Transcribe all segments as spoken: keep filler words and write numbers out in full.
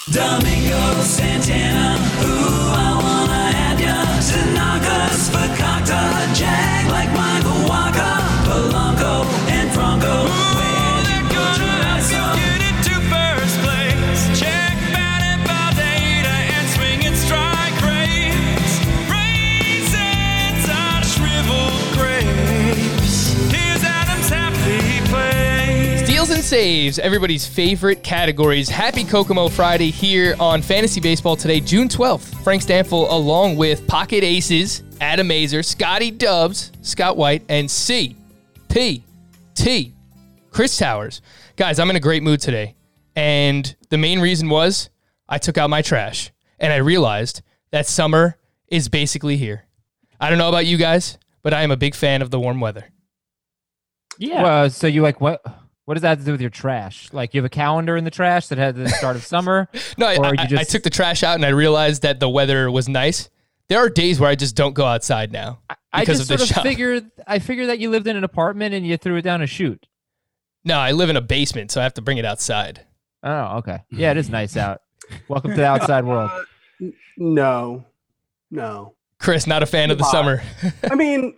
Domingo Santana, ooh, I wanna have ya. Tanaka's Fakakta, Jag like Michael Waka, Polanco and Franco. Where they're gonna have to get into first place. Check batted by data and swinging strike rates. Raisins on shriveled grapes. Here's Adam's happy place. Steals and saves, everybody's favorite categories. Happy Kokomo Friday here on Fantasy Baseball today, June twelfth. Frank Stanfield along with Pocket Aces, Adam Mazer, Scotty Dubs, Scott White, and C P T, Chris Towers. Guys, I'm in a great mood today. And the main reason was I took out my trash and I realized that summer is basically here. I don't know about you guys, but I am a big fan of the warm weather. Yeah. Well, so you like what? What does that have to do with your trash? Like you have a calendar in the trash that had the start of summer? No, I, or you I, just... I took the trash out and I realized that the weather was nice. There are days where I just don't go outside now I because just of the sort of shop. figured. I figured that you lived in an apartment and you threw it down a chute. No, I live in a basement, so I have to bring it outside. Oh, okay. Yeah, it is nice out. Welcome to the outside world. Uh, no, no. Chris, not a fan of the Uh, summer. I mean,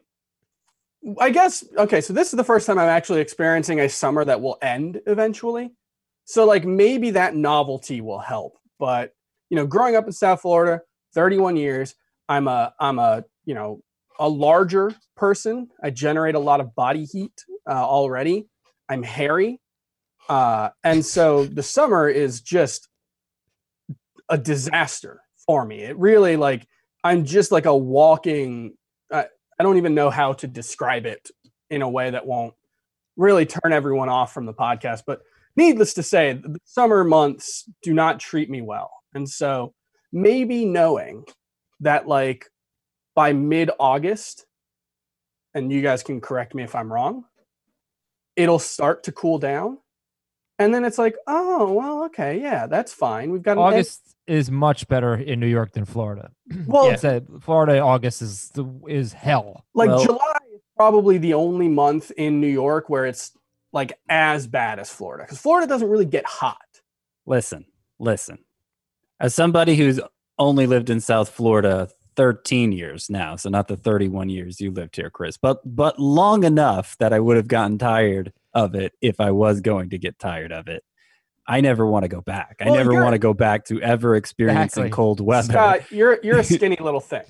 I guess, okay, so this is the first time I'm actually experiencing a summer that will end eventually. So, like, maybe that novelty will help. But, you know, growing up in South Florida, thirty-one years, I'm a, I'm a, you know, a larger person. I generate a lot of body heat uh, already. I'm hairy. Uh, and so the summer is just a disaster for me. It really, like, I'm just like a walking, uh, I don't even know how to describe it in a way that won't really turn everyone off from the podcast. But needless to say, the summer months do not treat me well. And so maybe knowing that, like, by mid-August, and you guys can correct me if I'm wrong, it'll start to cool down. And then it's like, oh, well, okay, yeah, that's fine. We've got an August end- is much better in New York than Florida. Well, yeah. Said Florida August is the, is hell. Like well, July is probably the only month in New York where it's like as bad as Florida, because Florida doesn't really get hot. Listen, listen. As somebody who's only lived in South Florida thirteen years now, so not the thirty-one years you lived here, Chris, but but long enough that I would have gotten tired of it if I was going to get tired of it. I never want to go back. I Well, never you're- want to go back to ever experiencing Exactly. cold weather. Scott, you're you're a skinny little thing.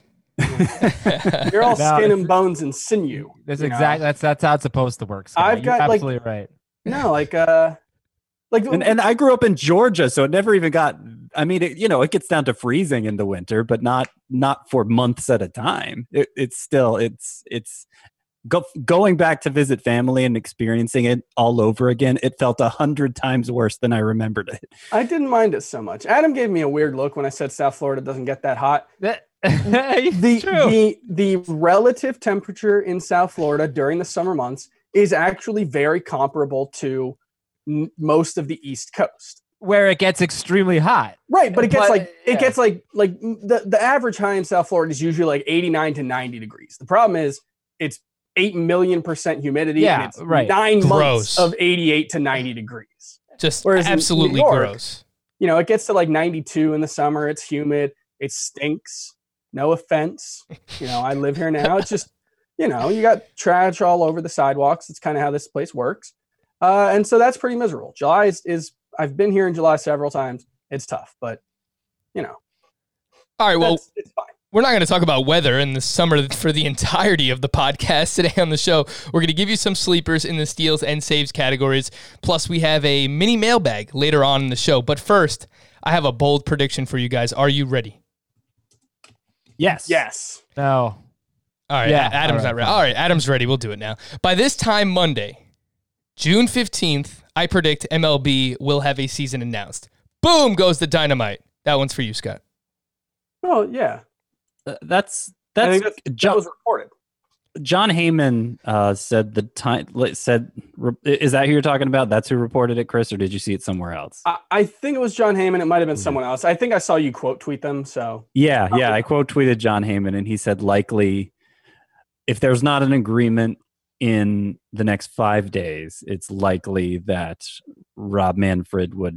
You're all No, skin it's- and bones and sinew. that's you know? exactly that's that's how it's supposed to work. Scott. I've You're got, like- absolutely right. No, like uh, like And, and I grew up in Georgia, so it never even got. I mean, it, you know, it gets down to freezing in the winter, but not not for months at a time. It, it's still it's it's go, going back to visit family and experiencing it all over again. It felt a hundred times worse than I remembered it. I didn't mind it so much. Adam gave me a weird look when I said South Florida doesn't get that hot. That, The true. the the relative temperature in South Florida during the summer months is actually very comparable to n- most of the East Coast. Where it gets extremely hot. Right, but it gets But, like it yeah. gets like like the, the average high in South Florida is usually like eighty-nine to ninety degrees. The problem is it's eight million percent humidity Yeah, and it's right. nine Gross. months of eighty-eight to ninety degrees. Just Whereas in absolutely New York- gross. You know, it gets to like ninety-two in the summer. It's humid. It stinks. No offense. You know, I live here now. It's just, you know, you got trash all over the sidewalks. It's kind of how this place works. Uh, and so that's pretty miserable. July is, is, I've been here in July several times. It's tough, but, you know, All right, well, that's, it's fine. we're not going to talk about weather in the summer for the entirety of the podcast today on the show. We're going to give you some sleepers in the steals and saves categories. Plus, we have a mini mailbag later on in the show. But first, I have a bold prediction for you guys. Are you ready? Yes. Yes. No. All right, Yeah, A- Adam's all right, not ready. fine. All right, Adam's ready. We'll do it now. By this time Monday, June fifteenth, I predict M L B will have a season announced. Boom goes the dynamite. That one's for you, Scott. Oh, yeah. Uh, that's I that's think that's, that John, was reported. John Heyman uh, said the time said re- is that who you're talking about? That's who reported it, Chris, or did you see it somewhere else? I, I think it was John Heyman. It might have been Mhm. someone else. I think I saw you quote tweet them. So Yeah, Oh, yeah. yeah. I quote tweeted John Heyman, and he said likely if there's not an agreement in the next five days, it's likely that Rob Manfred would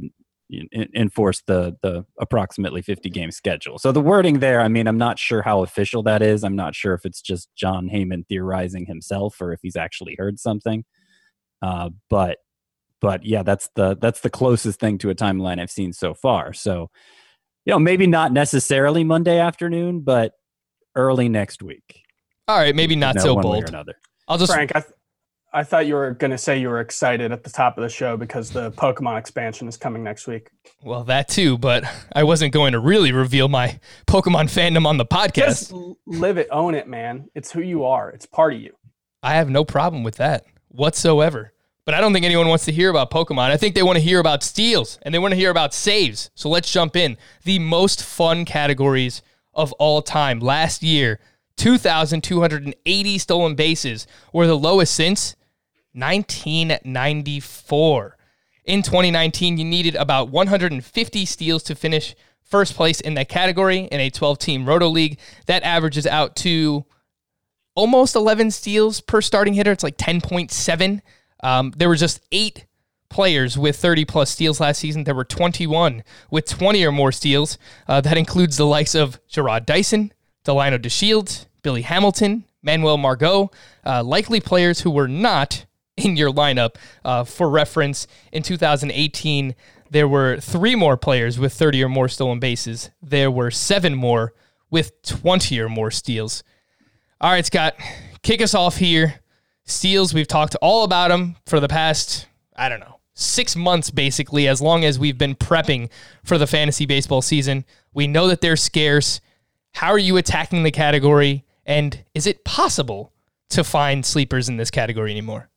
in, enforce the the approximately fifty game schedule. So the wording there, I mean, I'm not sure how official that is. I'm not sure if it's just John Heyman theorizing himself or if he's actually heard something. Uh, but but yeah, that's the that's the closest thing to a timeline I've seen so far. So, you know, maybe not necessarily Monday afternoon, but early next week. All right, maybe not so bold. I'll just Frank, I, th- I thought you were going to say you were excited at the top of the show because the Pokemon expansion is coming next week. Well, that too, but I wasn't going to really reveal my Pokemon fandom on the podcast. Just live it, own it, man. It's who you are. It's part of you. I have no problem with that whatsoever. But I don't think anyone wants to hear about Pokemon. I think they want to hear about steals, and they want to hear about saves. So let's jump in. The most fun categories of all time. Last year, two thousand two hundred eighty stolen bases were the lowest since nineteen ninety-four. In twenty nineteen, you needed about one hundred fifty steals to finish first place in that category in a twelve-team Roto League. That averages out to almost eleven steals per starting hitter. It's like ten point seven. Um, there were just eight players with thirty-plus steals last season. There were twenty-one with twenty or more steals. Uh, that includes the likes of Gerard Dyson, Delino DeShields, Billy Hamilton, Manuel Margot, uh, likely players who were not in your lineup. Uh, for reference, in two thousand eighteen, there were three more players with thirty or more stolen bases. There were seven more with twenty or more steals. All right, Scott, kick us off here. Steals, we've talked all about them for the past, I don't know, six months basically, as long as we've been prepping for the fantasy baseball season. We know that they're scarce. How are you attacking the category? And is it possible to find sleepers in this category anymore?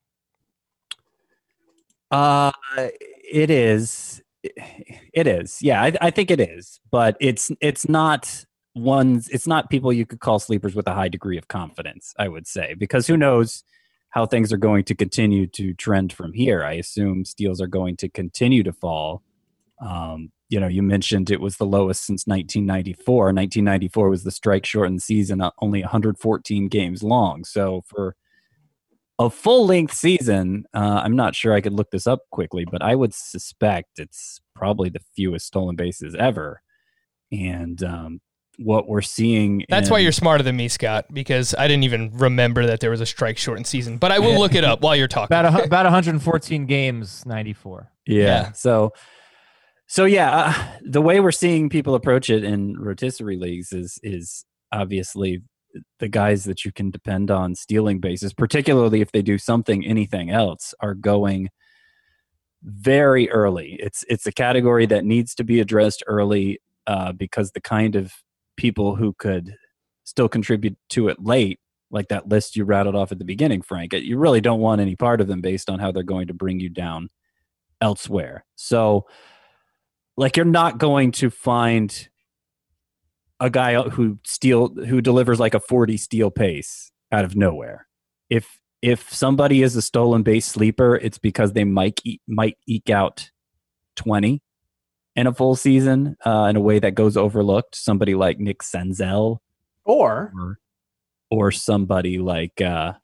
Uh, it is. It is. Yeah, I, I think it is. But it's it's not ones. It's not people you could call sleepers with a high degree of confidence, I would say, because who knows how things are going to continue to trend from here. I assume steals are going to continue to fall. Um, you know, you mentioned it was the lowest since nineteen ninety-four. nineteen ninety-four was the strike-shortened season, only one hundred fourteen games long. So for a full-length season, uh, I'm not sure I could look this up quickly, but I would suspect it's probably the fewest stolen bases ever. And um, what we're seeing... That's in, why you're smarter than me, Scott, because I didn't even remember that there was a strike-shortened season. But I will look it up while you're talking. About, a, about one hundred fourteen games, ninety-four. Yeah, yeah. so... So yeah, uh, the way we're seeing people approach it in rotisserie leagues is is obviously the guys that you can depend on stealing bases, particularly if they do something, anything else, are going very early. It's it's a category that needs to be addressed early uh, because the kind of people who could still contribute to it late, like that list you rattled off at the beginning, Frank, you really don't want any part of them based on how they're going to bring you down elsewhere. So. Like, you're not going to find a guy who steal who delivers like a forty steal pace out of nowhere. If if somebody is a stolen base sleeper, it's because they might e- might eke out twenty in a full season uh, in a way that goes overlooked. Somebody like Nick Senzel, or or, or somebody like. Uh,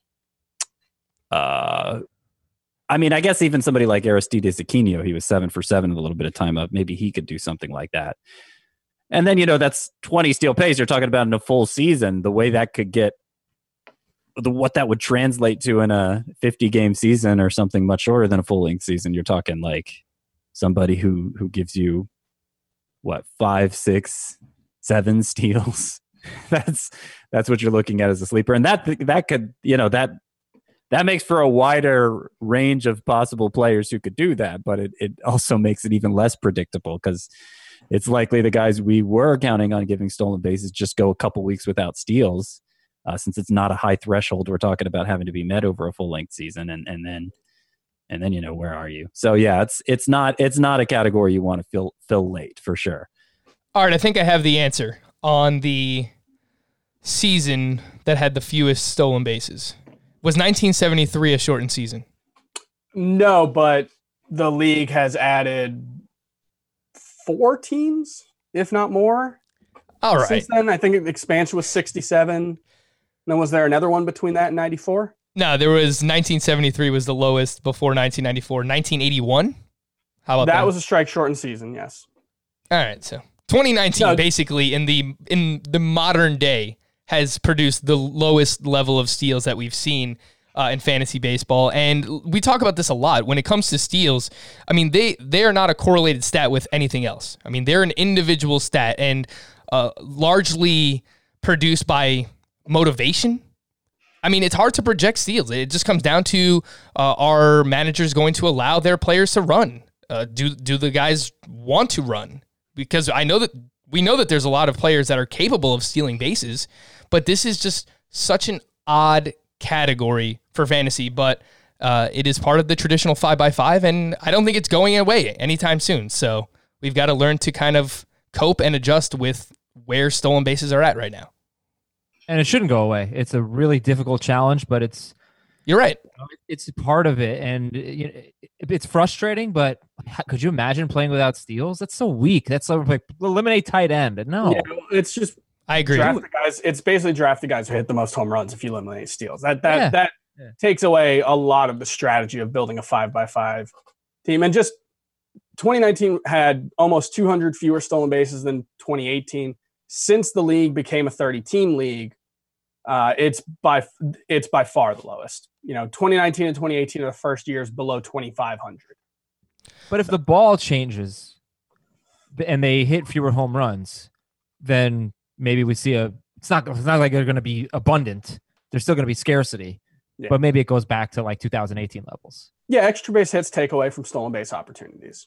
uh, I mean, I guess even somebody like Aristides Aquino, he was seven for seven with a little bit of time up. Maybe he could do something like that. And then, you know, that's twenty steal pace you're talking about in a full season. The way that could get, the what that would translate to in a fifty game season or something much shorter than a full length season. You're talking like somebody who who gives you what five, six, seven steals. that's that's what you're looking at as a sleeper, and that that could you know that. That makes for a wider range of possible players who could do that, but it, it also makes it even less predictable because it's likely the guys we were counting on giving stolen bases just go a couple weeks without steals, uh, since it's not a high threshold we're talking about having to be met over a full length season, and and then and then you know where are you? So yeah, it's it's not it's not a category you want to fill fill late for sure. All right, I think I have the answer on the season that had the fewest stolen bases. Was nineteen seventy-three a shortened season? No, but the league has added four teams, if not more. All right. Since then, I think the expansion was sixty-seven. Then was there another one between that and ninety-four? No, there was nineteen seventy-three was the lowest before nineteen ninety-four. nineteen eighty-one How about that? that? was a strike shortened season, yes. All right, so twenty nineteen No. basically in the in the modern day has produced the lowest level of steals that we've seen uh, in fantasy baseball, and we talk about this a lot when it comes to steals. I mean, they they are not a correlated stat with anything else. I mean, they're an individual stat and uh, largely produced by motivation. I mean, it's hard to project steals. It just comes down to uh, are managers going to allow their players to run? Uh, do do the guys want to run? Because I know that we know that there's a lot of players that are capable of stealing bases, but this is just such an odd category for fantasy. But uh, it is part of the traditional five by five, and I don't think it's going away anytime soon. So we've got to learn to kind of cope and adjust with where stolen bases are at right now. And it shouldn't go away. It's a really difficult challenge, but it's You're right. it's part of it, and you know, it's frustrating. But could you imagine playing without steals? That's so weak. That's so like eliminate tight end. No, Yeah, it's just I agree. draft the guys. It's basically draft the guys who hit the most home runs if you eliminate steals. That that Yeah. that Yeah. takes away a lot of the strategy of building a five by five team. And just twenty nineteen had almost two hundred fewer stolen bases than twenty eighteen. Since the league became a thirty team league, uh, it's by it's by far the lowest. You know, twenty nineteen and twenty eighteen are the first years below twenty-five hundred. but if the ball changes and they hit fewer home runs, then maybe we see a. It's not. It's not like they're going to be abundant. There's still going to be scarcity, Yeah. but maybe it goes back to like two thousand eighteen levels. Yeah, extra base hits take away from stolen base opportunities.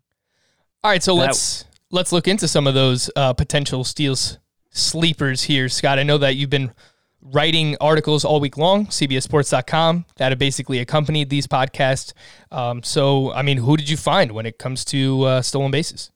All right, so That- let's let's look into some of those uh, potential steals sleepers here, Scott. I know that you've been writing articles all week long, C B S Sports dot com, that have basically accompanied these podcasts. Um, so, I mean, who did you find when it comes to uh, stolen bases?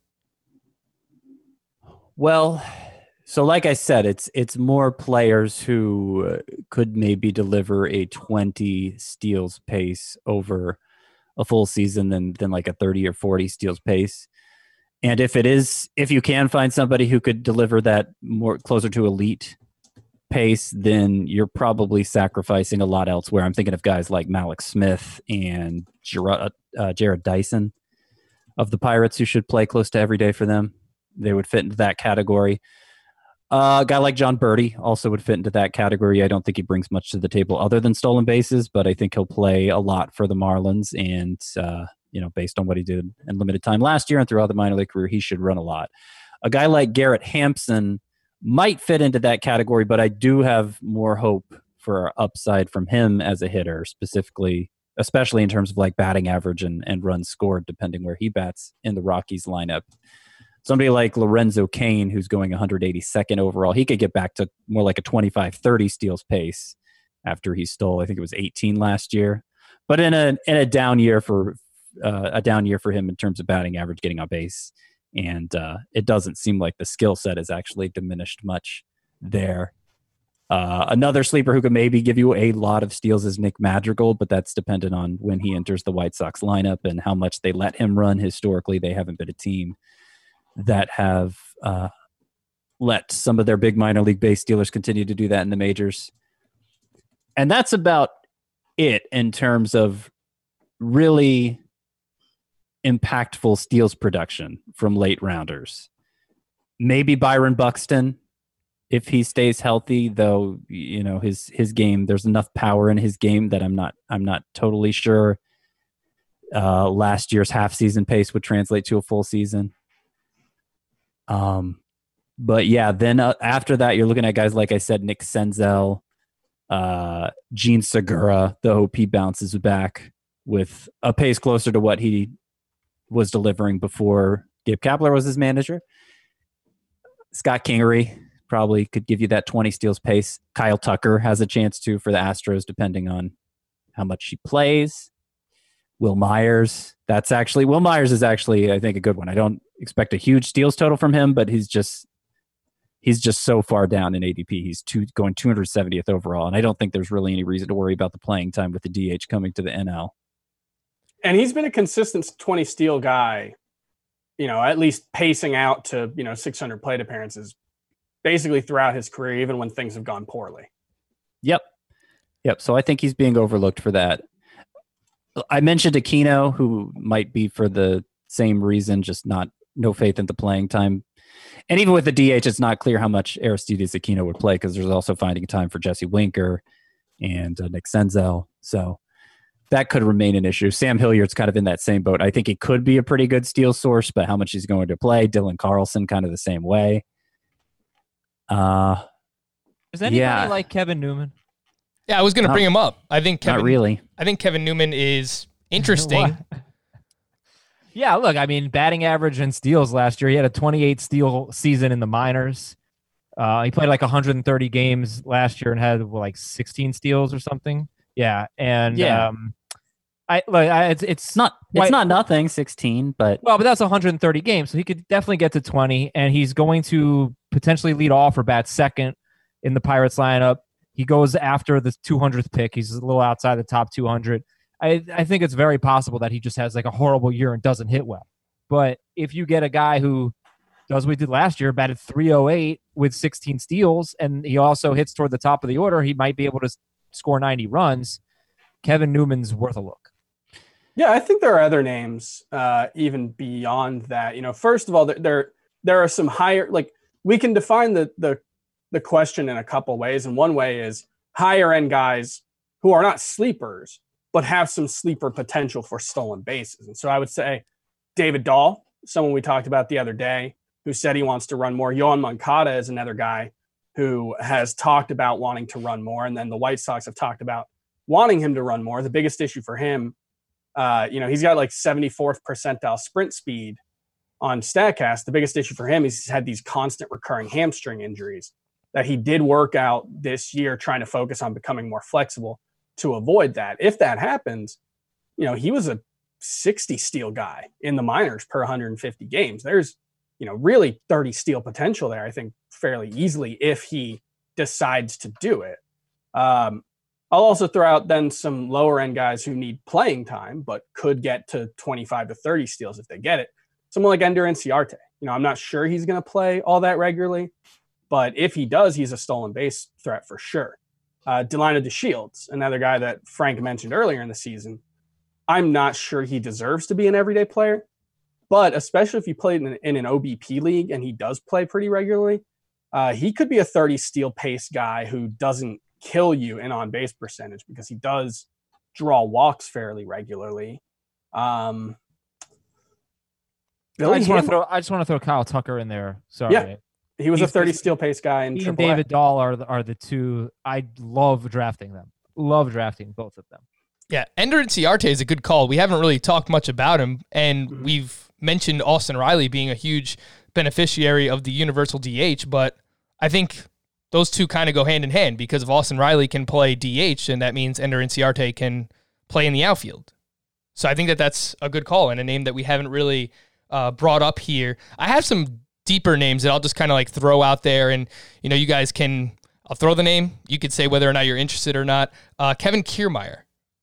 Well, so like I said, it's it's more players who uh, could maybe deliver a twenty steals pace over a full season than than like a thirty or forty steals pace. And if it is, if you can find somebody who could deliver that more closer to elite pace, then you're probably sacrificing a lot elsewhere. I'm thinking of guys like Malik Smith and Jared, uh, Jared Dyson of the Pirates, who should play close to every day for them. They would fit into that category. Uh, a guy like John Birdie also would fit into that category. I don't think he brings much to the table other than stolen bases, but I think he'll play a lot for the Marlins. And, uh, you know, based on what he did in limited time last year and throughout the minor league career, he should run a lot. A guy like Garrett Hampson might fit into that category, but I do have more hope for upside from him as a hitter, specifically, especially in terms of like batting average and, and runs scored, depending where he bats in the Rockies lineup. Somebody like Lorenzo Cain, who's going one hundred eighty-second overall, he could get back to more like a twenty-five thirty steals pace after he stole, I think it was eighteen last year. But in a in a down year for uh, a down year for him in terms of batting average, getting on base, and uh, it doesn't seem like the skill set has actually diminished much there. Uh, another sleeper who could maybe give you a lot of steals is Nick Madrigal, but that's dependent on when he enters the White Sox lineup and how much they let him run. Historically, they haven't been a team that have uh, let some of their big minor league base stealers continue to do that in the majors. And that's about it in terms of really impactful steals production from late rounders. Maybe Byron Buxton, if he stays healthy, though, you know, his his game, there's enough power in his game that I'm not I'm not totally sure uh, last year's half season pace would translate to a full season. Um, but yeah, then uh, after that, you're looking at guys like I said, Nick Senzel, uh, Gene Segura. The hope he bounces back with a pace closer to what he was delivering before Gabe Kapler was his manager. Scott Kingery probably could give you that twenty steals pace. Kyle Tucker has a chance to for the Astros, depending on how much he plays. Will Myers, that's actually Will Myers is actually, I think, a good one. I don't expect a huge steals total from him, but he's just he's just so far down in A D P. He's two, going two hundred seventieth overall, and I don't think there's really any reason to worry about the playing time with the D H coming to the N L. And he's been a consistent twenty steal guy, you know, at least pacing out to, you know, six hundred plate appearances basically throughout his career, even when things have gone poorly. Yep. Yep. So I think he's being overlooked for that. I mentioned Aquino, who might be for the same reason, just not no faith in the playing time. And even with the D H, it's not clear how much Aristides Aquino would play because there's also finding time for Jesse Winker and uh, Nick Senzel. So that could remain an issue. Sam Hilliard's kind of in that same boat. I think he could be a pretty good steal source, but how much he's going to play. Dylan Carlson kind of the same way. Uh, Is anybody yeah. like Kevin Newman? Yeah, I was going to Not- bring him up. I think Kevin, Not really. I think Kevin Newman is interesting. What? Yeah, look, I mean, batting average and steals last year. He had a twenty-eight steal season in the minors. Uh, he played like one hundred thirty games last year and had well, like sixteen steals or something. Yeah, and Yeah. um, I like I, it's it's It's not. It's Why- not nothing. sixteen, but well, but that's one hundred thirty games, so he could definitely get to twenty, and he's going to potentially lead off or bat second in the Pirates lineup. He goes after the two hundredth pick. He's a little outside the top two hundred. I, I think it's very possible that he just has like a horrible year and doesn't hit well. But if you get a guy who does what he did last year, batted three oh eight with sixteen steals, and he also hits toward the top of the order, he might be able to s- score ninety runs. Kevin Newman's worth a look. Yeah, I think there are other names uh, even beyond that. You know, first of all, there there, there are some higher, like we can define the the the question in a couple ways, and one way is higher end guys who are not sleepers but have some sleeper potential for stolen bases. And so I would say David Dahl, someone we talked about the other day, who said he wants to run more. Yohan Moncada is another guy who has talked about wanting to run more, and then the White Sox have talked about wanting him to run more. The biggest issue for him, uh, you know, he's got like seventy-fourth percentile sprint speed on StatCast. The biggest issue for him is he's had these constant recurring hamstring injuries that he did work out this year, trying to focus on becoming more flexible to avoid that. If that happens, you know, he was a sixty steal guy in the minors per one hundred fifty games. There's, you know, really thirty steal potential there, I think, fairly easily if he decides to do it. Um, I'll also throw out then some lower end guys who need playing time, but could get to twenty-five to thirty steals if they get it. Someone like Ender Inciarte. You know, I'm not sure he's going to play all that regularly, but if he does, he's a stolen base threat for sure. Uh, Delino DeShields, another guy that Frank mentioned earlier in the season. I'm not sure he deserves to be an everyday player, but especially if he played in an, in an O B P league and he does play pretty regularly, uh, he could be a thirty steal pace guy who doesn't kill you in on base percentage because he does draw walks fairly regularly. Um, I Billy just want to Hamilton, throw I just want to throw Kyle Tucker in there. Sorry. Yeah. he was a he's thirty just- steal pace guy in He and triple A. David Dahl are the, are the two. I love drafting them. Love drafting both of them. Yeah, Ender Inciarte is a good call. We haven't really talked much about him, and Mhm. we've mentioned Austin Riley being a huge beneficiary of the universal D H, but I think those two kind of go hand in hand because if Austin Riley can play D H, then that means Ender Inciarte can play in the outfield. So I think that that's a good call and a name that we haven't really uh, brought up here. I have some deeper names that I'll just kind of like throw out there, and you know, you guys can. I'll throw the name. You could say whether or not you're interested or not. Uh, Kevin Kiermaier.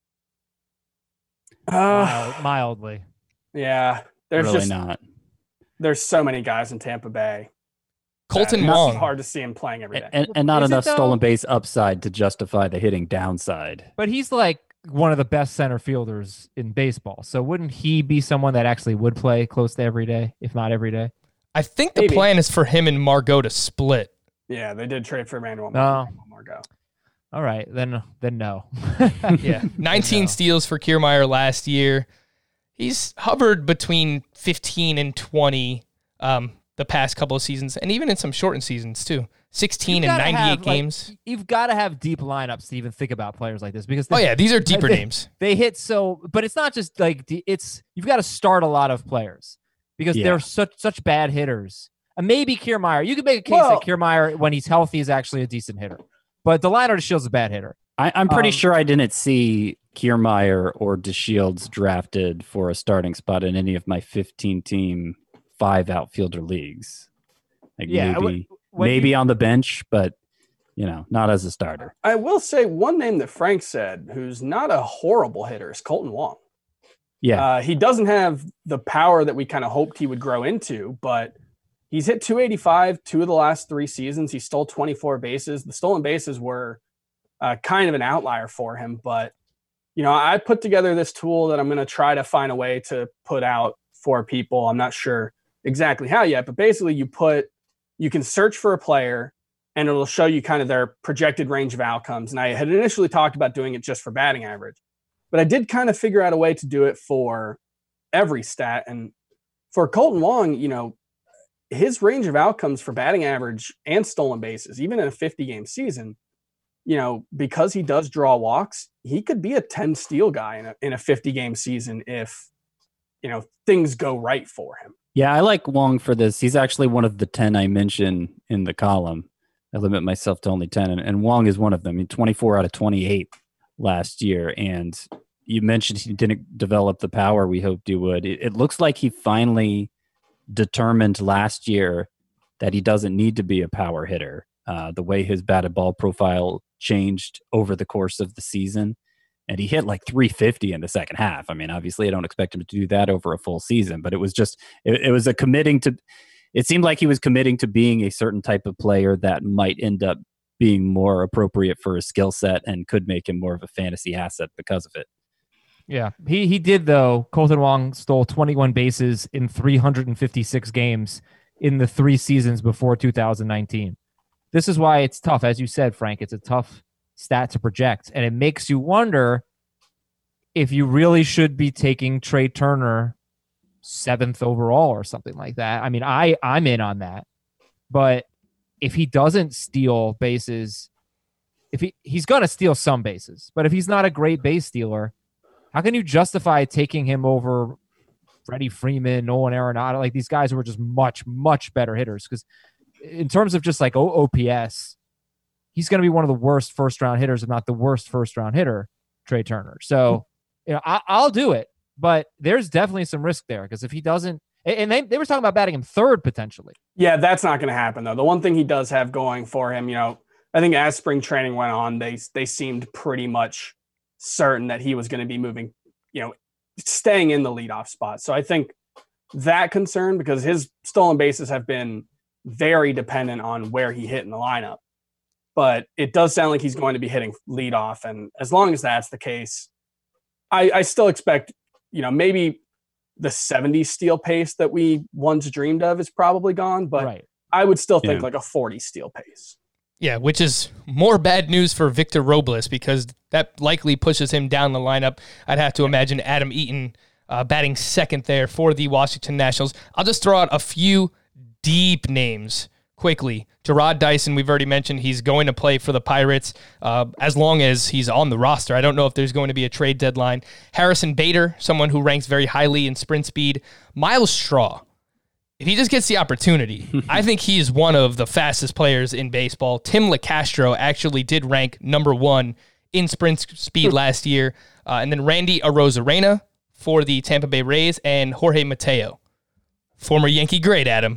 Uh, Mild, mildly. yeah, there's really just not. there's so many guys in Tampa Bay. Colton that it's Wong. hard to see him playing every day. And, and not Is it enough though? stolen base upside to justify the hitting downside. But he's like one of the best center fielders in baseball. So wouldn't he be someone that actually would play close to every day, if not every day? I think the Maybe. plan is for him and Margot to split. Yeah, they did trade for Emmanuel No. Margot. All right, then then no. Yeah, nineteen No. steals for Kiermaier last year. He's hovered between fifteen and twenty um, the past couple of seasons, and even in some shortened seasons too. sixteen You've and gotta ninety-eight have, like, games. You've got to have deep lineups to even think about players like this because Oh they, yeah, these are deeper they- names. they hit so. But it's not just like the- it's you've got to start a lot of players because Yeah. they're such such bad hitters. And maybe Kiermaier, you could make a case Well- that Kiermaier, when he's healthy, is actually a decent hitter. But Delino DeShields is a bad hitter. I, I'm pretty Um, sure I didn't see Kiermaier or DeShields drafted for a starting spot in any of my fifteen team five outfielder leagues. Like Yeah, maybe When maybe you- on the bench, but you know, not as a starter. I will say one name that Frank said, who's not a horrible hitter, is Colton Wong. Yeah, Uh, he doesn't have the power that we kind of hoped he would grow into, but he's hit two eighty-five two of the last three seasons. He stole twenty-four bases. The stolen bases were uh, kind of an outlier for him, but you know, I put together this tool that I'm going to try to find a way to put out for people. I'm not sure exactly how yet, but basically you put, you can search for a player and it'll show you kind of their projected range of outcomes. And I had initially talked about doing it just for batting average, but I did kind of figure out a way to do it for every stat. And for Kolten Wong, you know, his range of outcomes for batting average and stolen bases, even in a fifty game season, you know, because he does draw walks, he could be a ten steal guy in a, in a fifty game season if, you know, things go right for him. Yeah, I like Wong for this. He's actually one of the ten I mentioned in the column. I limit myself to only ten, and, and Wong is one of them. I mean, twenty-four out of twenty-eight last year. And you mentioned he didn't develop the power we hoped he would. It, it looks like he finally determined last year that he doesn't need to be a power hitter. Uh, the way his batted ball profile changed over the course of the season, and he hit like three fifty in the second half. I mean, obviously I don't expect him to do that over a full season, but it was just, it, it was a committing to, it seemed like he was committing to being a certain type of player that might end up being more appropriate for his skill set and could make him more of a fantasy asset because of it. Yeah, he he did though. Kolten Wong stole twenty-one bases in three hundred fifty-six games in the three seasons before two thousand nineteen. This is why it's tough, as you said, Frank. It's a tough stat to project, and it makes you wonder if you really should be taking Trey Turner seventh overall or something like that. I mean, I I'm in on that, but if he doesn't steal bases, if he he's gonna steal some bases, but if he's not a great base stealer, how can you justify taking him over Freddie Freeman, Nolan Arenado, like these guys who are just much, much better hitters? Because in terms of just like O P S, he's going to be one of the worst first-round hitters, if not the worst first-round hitter, Trey Turner. So, you know, I, I'll do it, but there's definitely some risk there because if he doesn't, and they, they were talking about batting him third potentially. Yeah, that's not going to happen, though. The one thing he does have going for him, you know, I think as spring training went on, they they seemed pretty much certain that he was going to be moving, you know, staying in the leadoff spot. So I think that concern, because his stolen bases have been very dependent on where he hit in the lineup, but it does sound like he's going to be hitting leadoff. And as long as that's the case, I, I still expect, you know, maybe the seventy steal pace that we once dreamed of is probably gone, but Right. I would still think Yeah. like a forty steal pace. Yeah, which is more bad news for Victor Robles because that likely pushes him down the lineup. I'd have to imagine Adam Eaton uh, batting second there for the Washington Nationals. I'll just throw out a few deep names quickly. Gerard Dyson, we've already mentioned he's going to play for the Pirates uh, as long as he's on the roster. I don't know if there's going to be a trade deadline. Harrison Bader, someone who ranks very highly in sprint speed. Miles Straw. If he just gets the opportunity, I think he is one of the fastest players in baseball. Tim LeCastro actually did rank number one in sprint speed last year. Uh, and then Randy Arozarena for the Tampa Bay Rays and Jorge Mateo, former Yankee great, Adam.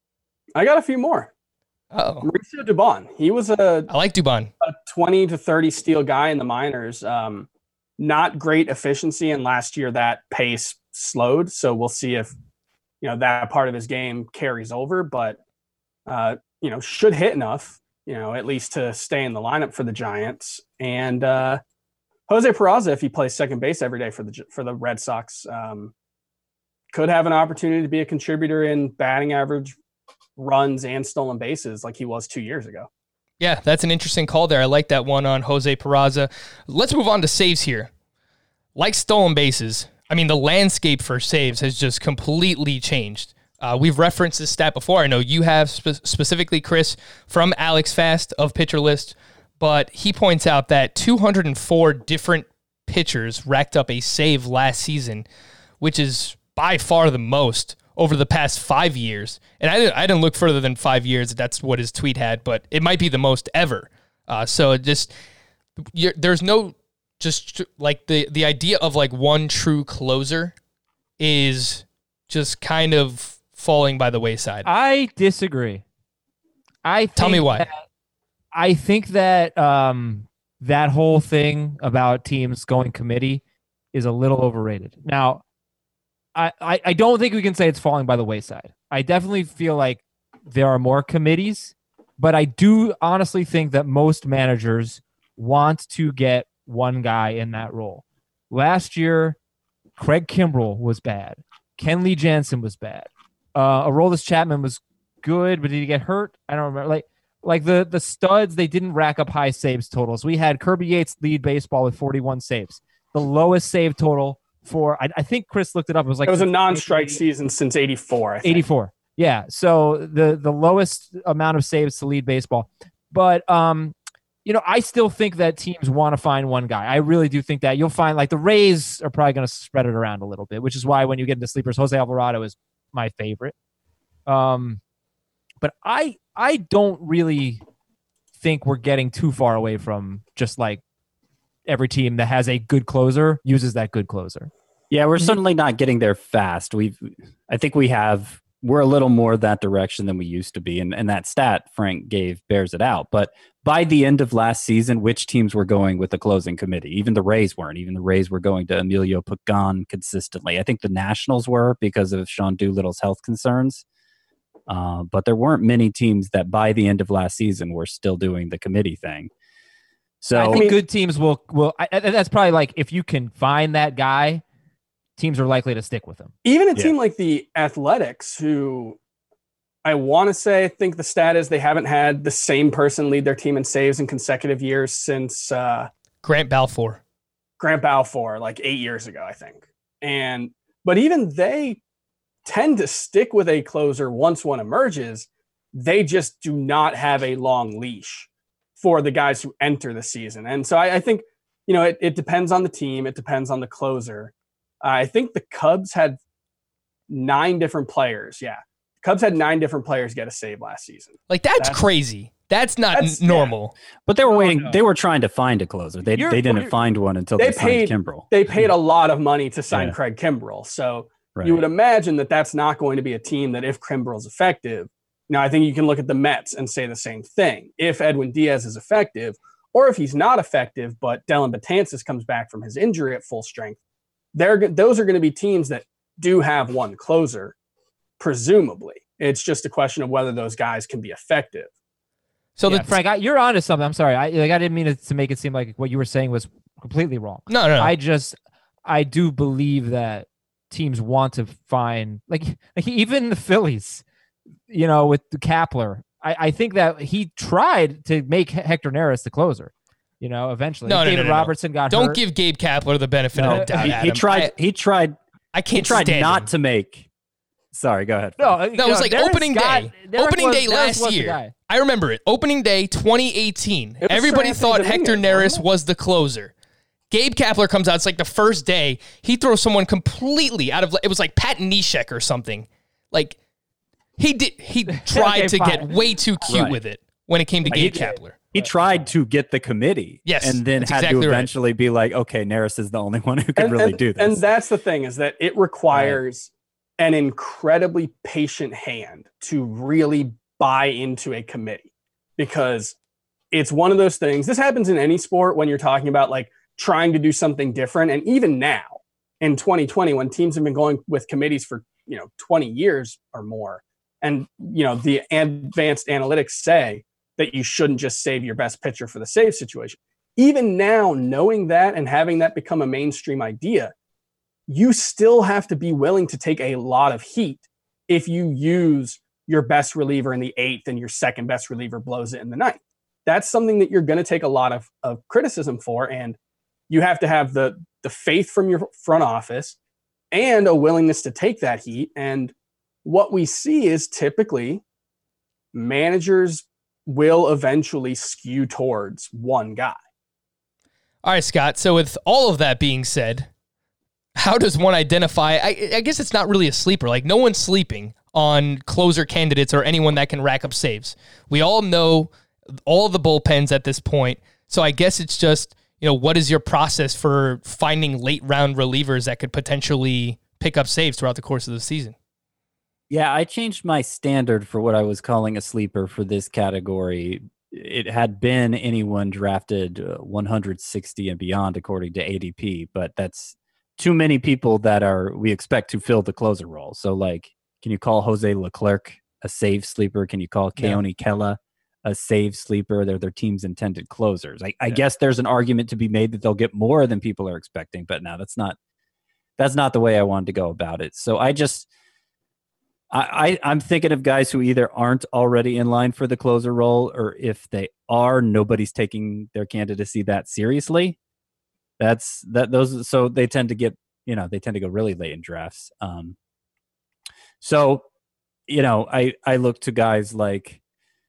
I got a few more. Uh-oh. Mauricio Dubon. He was a, I like Dubon. a twenty to thirty steal guy in the minors. Um, not great efficiency, and last year that pace slowed. So we'll see if, you know, that part of his game carries over, but, uh, you know, should hit enough, you know, at least to stay in the lineup for the Giants. And uh, Jose Peraza, if he plays second base every day for the for the Red Sox, um, could have an opportunity to be a contributor in batting average, runs, and stolen bases like he was two years ago. Yeah, that's an interesting call there. I like that one on Jose Peraza. Let's move on to saves here. Like stolen bases, I mean, the landscape for saves has just completely changed. Uh, we've referenced this stat before. I know you have spe- specifically, Chris, from Alex Fast of Pitcher List, but he points out that two hundred four different pitchers racked up a save last season, which is by far the most over the past five years. And I didn't, I didn't look further than five years. That's what his tweet had, but it might be the most ever. Uh, so it just, you're, there's no... Just like the, the idea of like one true closer is just kind of falling by the wayside. I disagree. I think Tell me why. that- I think that um, that whole thing about teams going committee is a little overrated. Now, I, I, I don't think we can say it's falling by the wayside. I definitely feel like there are more committees, but I do honestly think that most managers want to get one guy in that role. Last year, Craig Kimbrell was bad. Kenley Jansen was bad. Uh, Aroldis Chapman was good, but did he get hurt? I don't remember. Like, like the the studs, they didn't rack up high saves totals. We had Kirby Yates lead baseball with forty-one saves. The lowest save total for, I, I think Chris looked it up. It was like It was a non-strike season since eighty-four. I think. eighty-four. Yeah. So the the lowest amount of saves to lead baseball. But um, you know, I still think that teams want to find one guy. I really do think that you'll find like the Rays are probably going to spread it around a little bit, which is why when you get into sleepers, Jose Alvarado is my favorite. Um, but I I don't really think we're getting too far away from just like every team that has a good closer uses that good closer. Yeah, we're certainly not getting there fast. We've, I think we have, we're a little more that direction than we used to be. And, and that stat Frank gave bears it out. But by the end of last season, which teams were going with the closing committee? Even the Rays weren't. Even the Rays were going to Emilio Pagan consistently. I think the Nationals were because of Sean Doolittle's health concerns. Uh, but there weren't many teams that by the end of last season were still doing the committee thing. So I think I mean, good teams will will. I, that's probably like if you can find that guy, teams are likely to stick with him. Even a Yeah. team like the Athletics, who I want to say, I think the stat is they haven't had the same person lead their team in saves in consecutive years since uh, Grant Balfour. Grant Balfour, like eight years ago, I think. And but even they tend to stick with a closer once one emerges. They just do not have a long leash for the guys who enter the season. And so I, I think, you know, it, it depends on the team. It depends on the closer. Uh, I think the Cubs had nine different players. Yeah. The Cubs had nine different players get a save last season. Like, that's, That's- crazy. That's not That's- n- normal. But they were No, waiting. no. They were trying to find a closer. They You're- they didn't you're- find one until They they, paid- signed Kimbrel. They paid a lot of money to sign Yeah. Craig Kimbrell. So Right. you would imagine that that's not going to be a team that if Kimbrell's effective. Now, I think you can look at the Mets and say the same thing. If Edwin Diaz is effective, or if he's not effective, but Dellin Betances comes back from his injury at full strength, they're, go- those are going to be teams that do have one closer, presumably. It's just a question of whether those guys can be effective. So Yeah, the Frank, I, you're onto something. I'm sorry. I like I didn't mean it to make it seem like what you were saying was completely wrong. no, no, no. I just I do believe that teams want to find like, like even the Phillies, you know, with the Kapler. I, I think that he tried to make Hector Neris the closer. You know, eventually, No, no, David no, no, no. Robertson got Don't hurt. give Gabe Kapler the benefit No, of the doubt. he, he Adam. tried. I, he tried. I He can't tried stand not him. to make. Sorry, go ahead. no, No, it was like opening day. Opening day last year. I remember it. Opening day twenty eighteen. It was Everybody Sir thought Anthony Hector Dominguez, Neris wasn't it? was the closer. Gabe Kapler comes out. It's like the first day. He throws someone completely out of. It was like Pat Neshek or something. Like he did. He tried Okay, to fine. get way too cute Right. with it when it came to He Gabe did. Kapler. He tried to get the committee. Yes, and then that's had exactly to right. eventually be like, okay, Neris is the only one who can And- really and- do this. And that's the thing, is that it requires an incredibly patient hand to really buy into a committee, because it's one of those things. This happens in any sport when you're talking about like trying to do something different. And even now in twenty twenty, when teams have been going with committees for, you know, twenty years or more, and, you know, the advanced analytics say that you shouldn't just save your best pitcher for the save situation. Even now, knowing that and having that become a mainstream idea, you still have to be willing to take a lot of heat if you use your best reliever in the eighth and your second best reliever blows it in the ninth. That's something that you're going to take a lot of, of criticism for. And you have to have the, the faith from your front office and a willingness to take that heat. And what we see is typically managers will eventually skew towards one guy. All right, Scott. So with all of that being said, how does one identify? I, I guess it's not really a sleeper. Like, no one's sleeping on closer candidates or anyone that can rack up saves. We all know all the bullpens at this point. So I guess it's just, you know, what is your process for finding late round relievers that could potentially pick up saves throughout the course of the season? Yeah, I changed my standard for what I was calling a sleeper for this category. It had been anyone drafted uh, one hundred sixty and beyond, according to A D P, but that's too many people that are we expect to fill the closer role. So, like, can you call Jose Leclerc a save sleeper? Can you call Keone Kela a save sleeper? They're their team's intended closers. I, I Yeah. guess there's an argument to be made that they'll get more than people are expecting, but no, that's not That's not the way I wanted to go about it. So I just, I, I I'm thinking of guys who either aren't already in line for the closer role, or if they are, nobody's taking their candidacy that seriously. That's that those. So they tend to get, you know, they tend to go really late in drafts. Um, so, you know, I I look to guys like,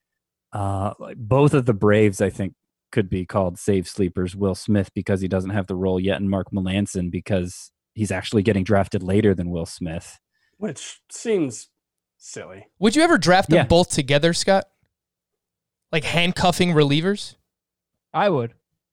uh, like both of the Braves, I think, could be called save sleepers. Will Smith, because he doesn't have the role yet, and Mark Melancon, because he's actually getting drafted later than Will Smith. Which seems silly. Would you ever draft them Yeah. both together, Scott? Like handcuffing relievers? I would.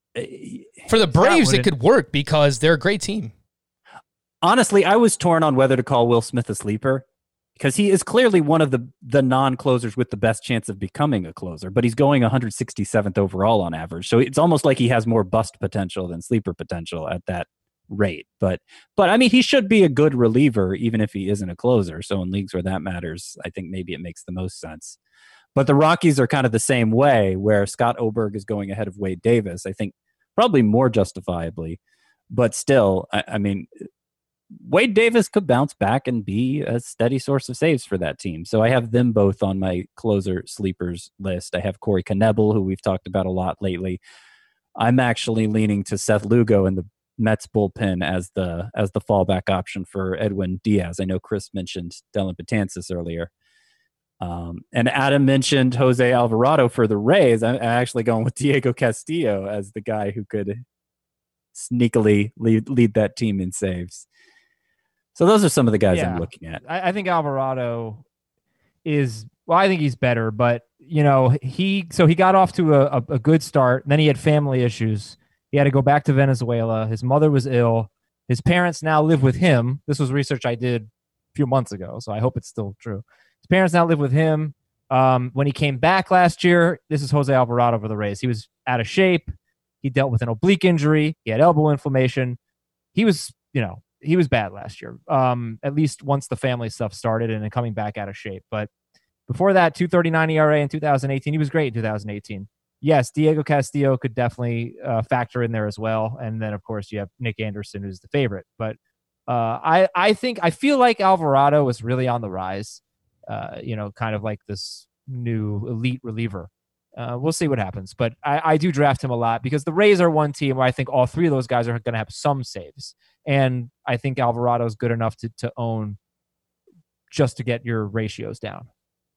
For the Braves, it wouldn't. could work because they're a great team. Honestly, I was torn on whether to call Will Smith a sleeper, because he is clearly one of the the non-closers with the best chance of becoming a closer, but he's going one hundred sixty-seventh overall on average. So it's almost like he has more bust potential than sleeper potential at that rate. But but I mean, he should be a good reliever even if he isn't a closer. So in leagues where that matters, I think maybe it makes the most sense. But the Rockies are kind of the same way, where Scott Oberg is going ahead of Wade Davis, I think probably more justifiably. But still, I, I mean, Wade Davis could bounce back and be a steady source of saves for that team. So I have them both on my closer sleepers list. I have Corey Knebel, who we've talked about a lot lately. I'm actually leaning to Seth Lugo in the Mets bullpen as the as the fallback option for Edwin Diaz. I know Chris mentioned Dellin Betances earlier. Um, and Adam mentioned Jose Alvarado for the Rays. I'm actually going with Diego Castillo as the guy who could sneakily lead, lead that team in saves. So those are some of the guys Yeah. I'm looking at. I, I think Alvarado is, well, I think he's better, but you know, he, so he got off to a, a, a good start. Then he had family issues. He had to go back to Venezuela. His mother was ill. His parents now live with him. This was research I did a few months ago, so I hope it's still true. His parents now live with him. Um, when he came back last year, this is Jose Alvarado for the Rays. He was out of shape. He dealt with an oblique injury. He had elbow inflammation. He was, you know, he was bad last year, um, at least once the family stuff started and then coming back out of shape. But before that, two thirty-nine E R A in two thousand eighteen. He was great in two thousand eighteen. Yes, Diego Castillo could definitely uh, factor in there as well. And then, of course, you have Nick Anderson, who's the favorite. But uh, I, I think, I feel like Alvarado is really on the rise, uh, you know, kind of like this new elite reliever. Uh, we'll see what happens. But I, I do draft him a lot because the Rays are one team where I think all three of those guys are going to have some saves. And I think Alvarado is good enough to, to own just to get your ratios down.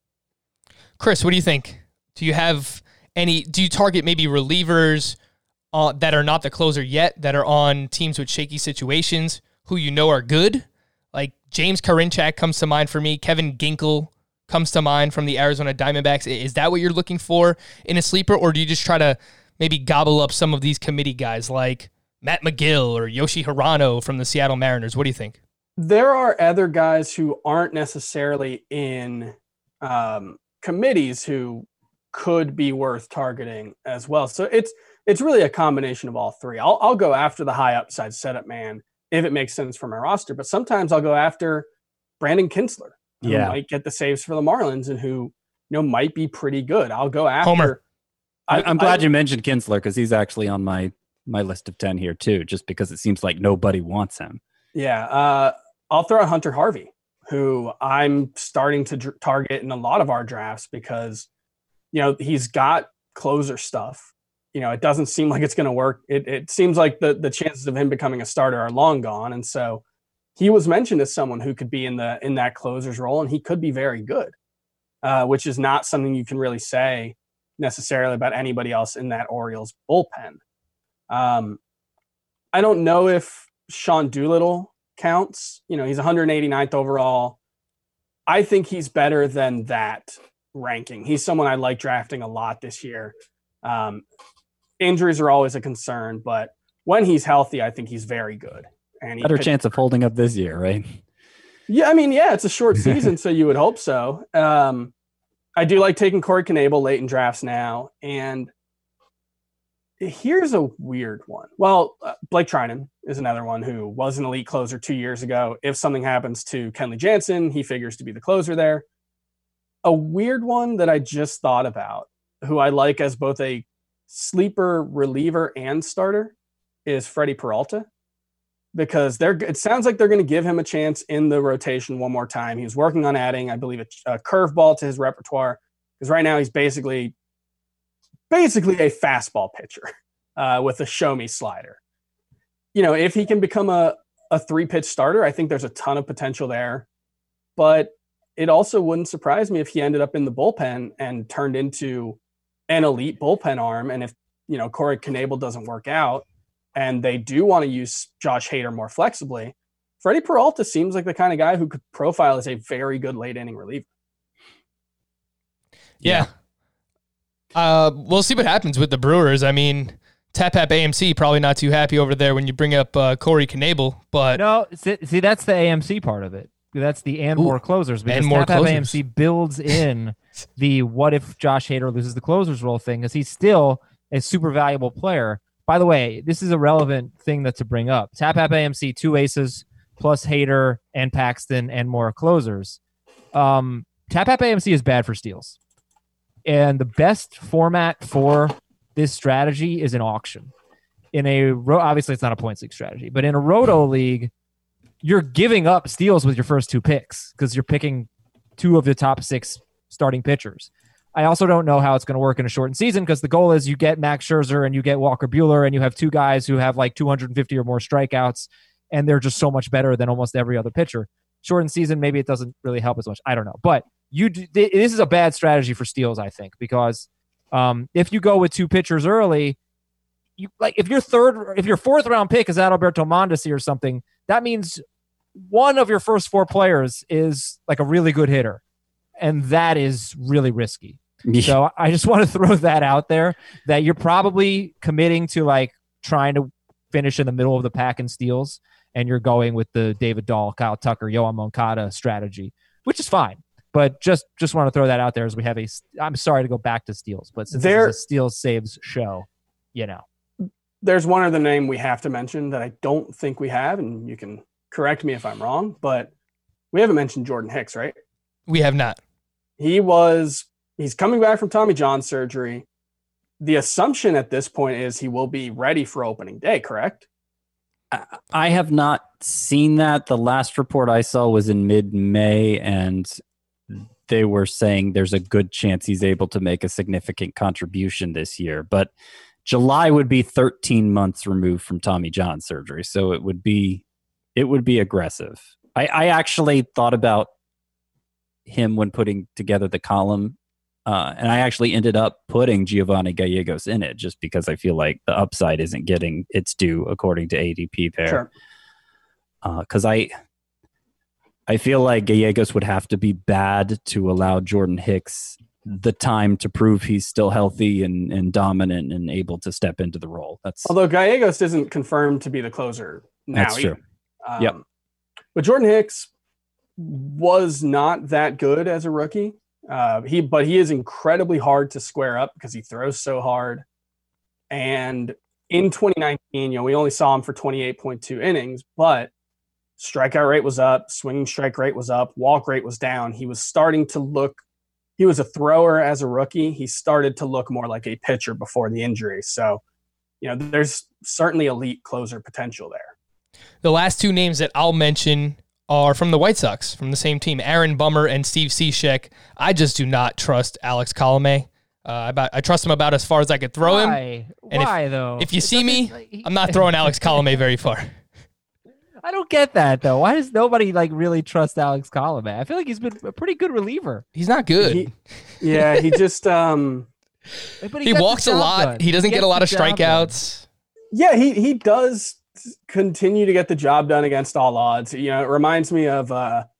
Chris, what do you think? Do you have any, do you target maybe relievers uh, that are not the closer yet, that are on teams with shaky situations, who you know are good? Like James Karinchak comes to mind for me. Kevin Ginkel comes to mind from the Arizona Diamondbacks. Is that what you're looking for in a sleeper, or do you just try to maybe gobble up some of these committee guys like Matt McGill or Yoshi Hirano from the Seattle Mariners? What do you think? There are other guys who aren't necessarily in um, committees who could be worth targeting as well. So it's it's really a combination of all three. I'll I'll go after the high upside setup man if it makes sense for my roster, but sometimes I'll go after Brandon Kinsler, who Yeah. might get the saves for the Marlins and who, you know, might be pretty good. I'll go after. Homer. I, I'm I- glad you mentioned Kinsler, because he's actually on my my list of ten here too, just because it seems like nobody wants him. Yeah, uh, I'll throw out Hunter Harvey, who I'm starting to dr- target in a lot of our drafts because, you know, he's got closer stuff. You know, it doesn't seem like it's going to work. It, it seems like the the chances of him becoming a starter are long gone, and so he was mentioned as someone who could be in the in that closer's role, and he could be very good, uh, which is not something you can really say necessarily about anybody else in that Orioles bullpen. Um, I don't know if Sean Doolittle counts. You know, he's one hundred eighty-ninth overall. I think he's better than that ranking. He's someone I like drafting a lot this year. Um, injuries are always a concern, but when he's healthy, I think he's very good. And he Better pitched- chance of holding up this year, right? Yeah, I mean, yeah, it's a short season, so you would hope so. Um, I do like taking Corey Knebel late in drafts now, and here's a weird one. Well, uh, Blake Trinan is another one who was an elite closer two years ago. If something happens to Kenley Jansen, he figures to be the closer there. A weird one that I just thought about, who I like as both a sleeper reliever and starter, is Freddie Peralta. because they're. It sounds like they're going to give him a chance in the rotation one more time. He was working on adding, I believe, a, a curveball to his repertoire because right now he's basically, basically a fastball pitcher uh, with a show me slider. You know, if he can become a a three pitch starter, I think there's a ton of potential there. But it also wouldn't surprise me if he ended up in the bullpen and turned into an elite bullpen arm. And if, you know, Corey Knebel doesn't work out and they do want to use Josh Hader more flexibly, Freddie Peralta seems like the kind of guy who could profile as a very good late inning reliever. Yeah. Uh, we'll see what happens with the Brewers. I mean, Tap Tap A M C probably not too happy over there when you bring up uh, Corey Knebel, but No, see, see, that's the A M C part of it. That's the and Ooh, more closers. Because and more Tap Tap closers. A M C builds in the what if Josh Hader loses the closers role thing, because he's still a super valuable player. By the way, this is a relevant thing that to bring up. Tap Tap A M C, two aces plus Hader and Paxton and more closers. Um, Tap Tap A M C is bad for steals. And the best format for this strategy is an auction. In a ro- obviously it's not a points league strategy, but in a roto league, you're giving up steals with your first two picks because you're picking two of the top six starting pitchers. I also don't know how it's going to work in a shortened season because the goal is you get Max Scherzer and you get Walker Buehler and you have two guys who have like two hundred fifty or more strikeouts and they're just so much better than almost every other pitcher. Shortened season, maybe it doesn't really help as much. I don't know. But you, do, this is a bad strategy for steals, I think, because um, if you go with two pitchers early, you like if your third, if your fourth round pick is Adalberto Mondesi or something, that means one of your first four players is like a really good hitter, and that is really risky. Yeah. So I just want to throw that out there that you're probably committing to like trying to finish in the middle of the pack in steals, and you're going with the David Dahl, Kyle Tucker, Yoan Moncada strategy, which is fine. But just just want to throw that out there as we have a. I'm sorry to go back to steals, but since There- this is a steals saves show, you know. There's one other name we have to mention that I don't think we have, and you can correct me if I'm wrong, but we haven't mentioned Jordan Hicks, right? we have not. He was, he's coming back from Tommy John surgery. The assumption at this point is he will be ready for opening day, correct? I have not seen that. The last report I saw was in mid-May, and they were saying there's a good chance he's able to make a significant contribution this year. But July would be thirteen months removed from Tommy John surgery, so it would be it would be aggressive. I, I actually thought about him when putting together the column, uh, and I actually ended up putting Giovanni Gallegos in it just because I feel like the upside isn't getting its due according to A D P there. Sure. Because uh, I I feel like Gallegos would have to be bad to allow Jordan Hicks the time to prove he's still healthy and, and dominant and able to step into the role. That's Although Gallegos isn't confirmed to be the closer now. That's true. either. Um, Yep. But Jordan Hicks was not that good as a rookie. Uh, he, but he is incredibly hard to square up because he throws so hard. And in twenty nineteen, you know, we only saw him for twenty-eight point two innings, but strikeout rate was up, swinging strike rate was up, walk rate was down. He was starting to look. He was a thrower as a rookie. He started to look more like a pitcher before the injury. So, you know, there's certainly elite closer potential there. The last two names that I'll mention are from the White Sox, from the same team, Aaron Bummer and Steve Cishek. I just do not trust Alex Colomé. Uh, about, I trust him about as far as I could throw him. Why? And if- Why though? If you It see me, doesn't- like, he- I'm not throwing Alex Colomé very far. I don't get that though. Why does nobody like really trust Alex Colomé? I feel like he's been a pretty good reliever. He's not good. He, yeah, he just um But he gets the walks a job lot. done. He doesn't get gets a lot the of job done. strikeouts. yeah, he he does continue to get the job done against all odds. You know, it reminds me of a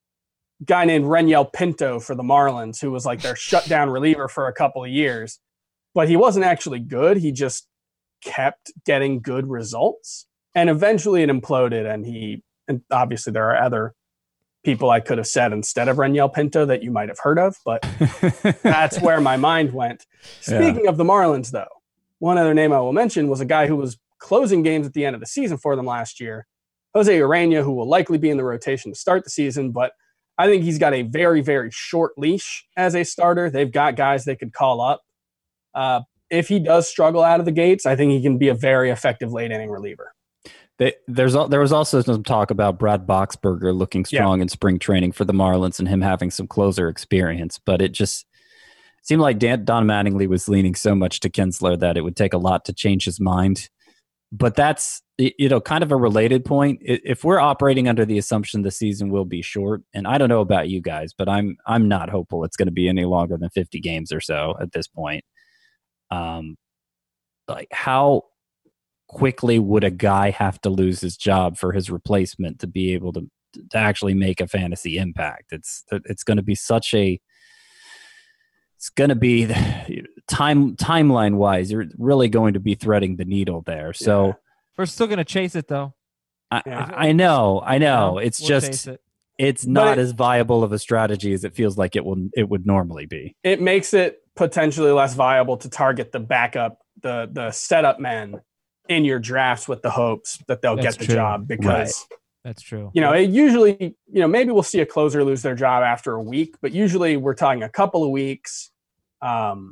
guy named Reniel Pinto for the Marlins, who was like their shutdown reliever for a couple of years. But he wasn't actually good. He just kept getting good results. And eventually it imploded, and he and obviously there are other people I could have said instead of Reniel Pinto that you might have heard of, but that's where my mind went. Speaking of the Marlins, though, one other name I will mention was a guy who was closing games at the end of the season for them last year, Jose Urena, who will likely be in the rotation to start the season, but I think he's got a very, very short leash as a starter. They've got guys they could call up. Uh, if he does struggle out of the gates, I think he can be a very effective late inning reliever. They, there's al- there was also some talk about Brad Boxberger looking strong in spring training for the Marlins and him having some closer experience, but it just seemed like Dan, Don Mattingly was leaning so much to Kinsler that it would take a lot to change his mind. But that's, you know, kind of a related point. If we're operating under the assumption the season will be short, and I don't know about you guys, but I'm I'm not hopeful it's going to be any longer than fifty games or so at this point. Um, like how quickly would a guy have to lose his job for his replacement to be able to to actually make a fantasy impact? It's it's going to be such a It's going to be time timeline wise. You're really going to be threading the needle there. So Yeah. We're still going to chase it, though. I, Yeah. I know, I know. It's We'll just chase it. it's not it- as viable of a strategy as it feels like it will it would normally be. It makes it potentially less viable to target the backup, the the setup men in your drafts with the hopes that they'll That's get the true. job because That's true. you know it usually you know maybe we'll see a closer lose their job after a week, but usually we're talking a couple of weeks um,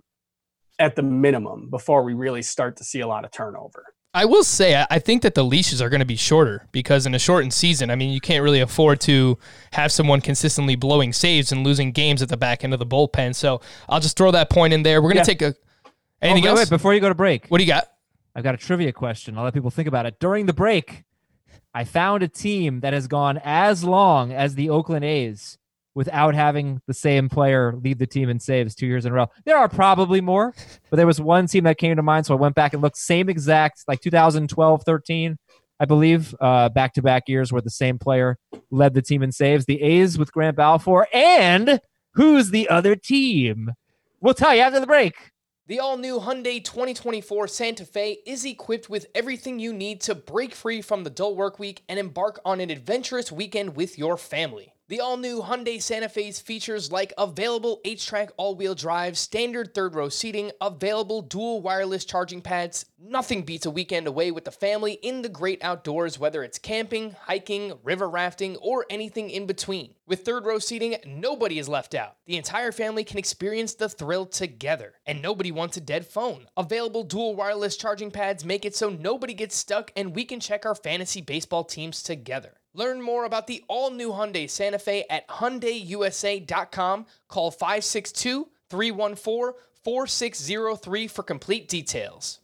at the minimum before we really start to see a lot of turnover. I will say, I- I think that the leashes are going to be shorter because in a shortened season, I mean, you can't really afford to have someone consistently blowing saves and losing games at the back end of the bullpen. So I'll just throw that point in there. We're going to Yeah. take a. Oh, Anything wait, else? wait, before you go to break, What do you got? I've got a trivia question. I'll let people think about it. During the break, I found a team that has gone as long as the Oakland A's without having the same player lead the team in saves two years in a row. There are probably more, but there was one team that came to mind, so I went back and looked. Same exact, like two thousand twelve, thirteen, I believe, uh, back-to-back years where the same player led the team in saves. The A's with Grant Balfour, and who's the other team? We'll tell you after the break. The all-new Hyundai twenty twenty-four Santa Fe is equipped with everything you need to break free from the dull work week and embark on an adventurous weekend with your family. The all-new Hyundai Santa Fe's features like available H-Track all-wheel drive, standard third-row seating, available dual wireless charging pads. Nothing beats a weekend away with the family in the great outdoors, whether it's camping, hiking, river rafting, or anything in between. With third-row seating, nobody is left out. The entire family can experience the thrill together, and nobody wants a dead phone. Available dual wireless charging pads make it so nobody gets stuck, and we can check our fantasy baseball teams together. Learn more about the all-new Hyundai Santa Fe at Hyundai U S A dot com. Call five six two, three one four, four six zero three for complete details.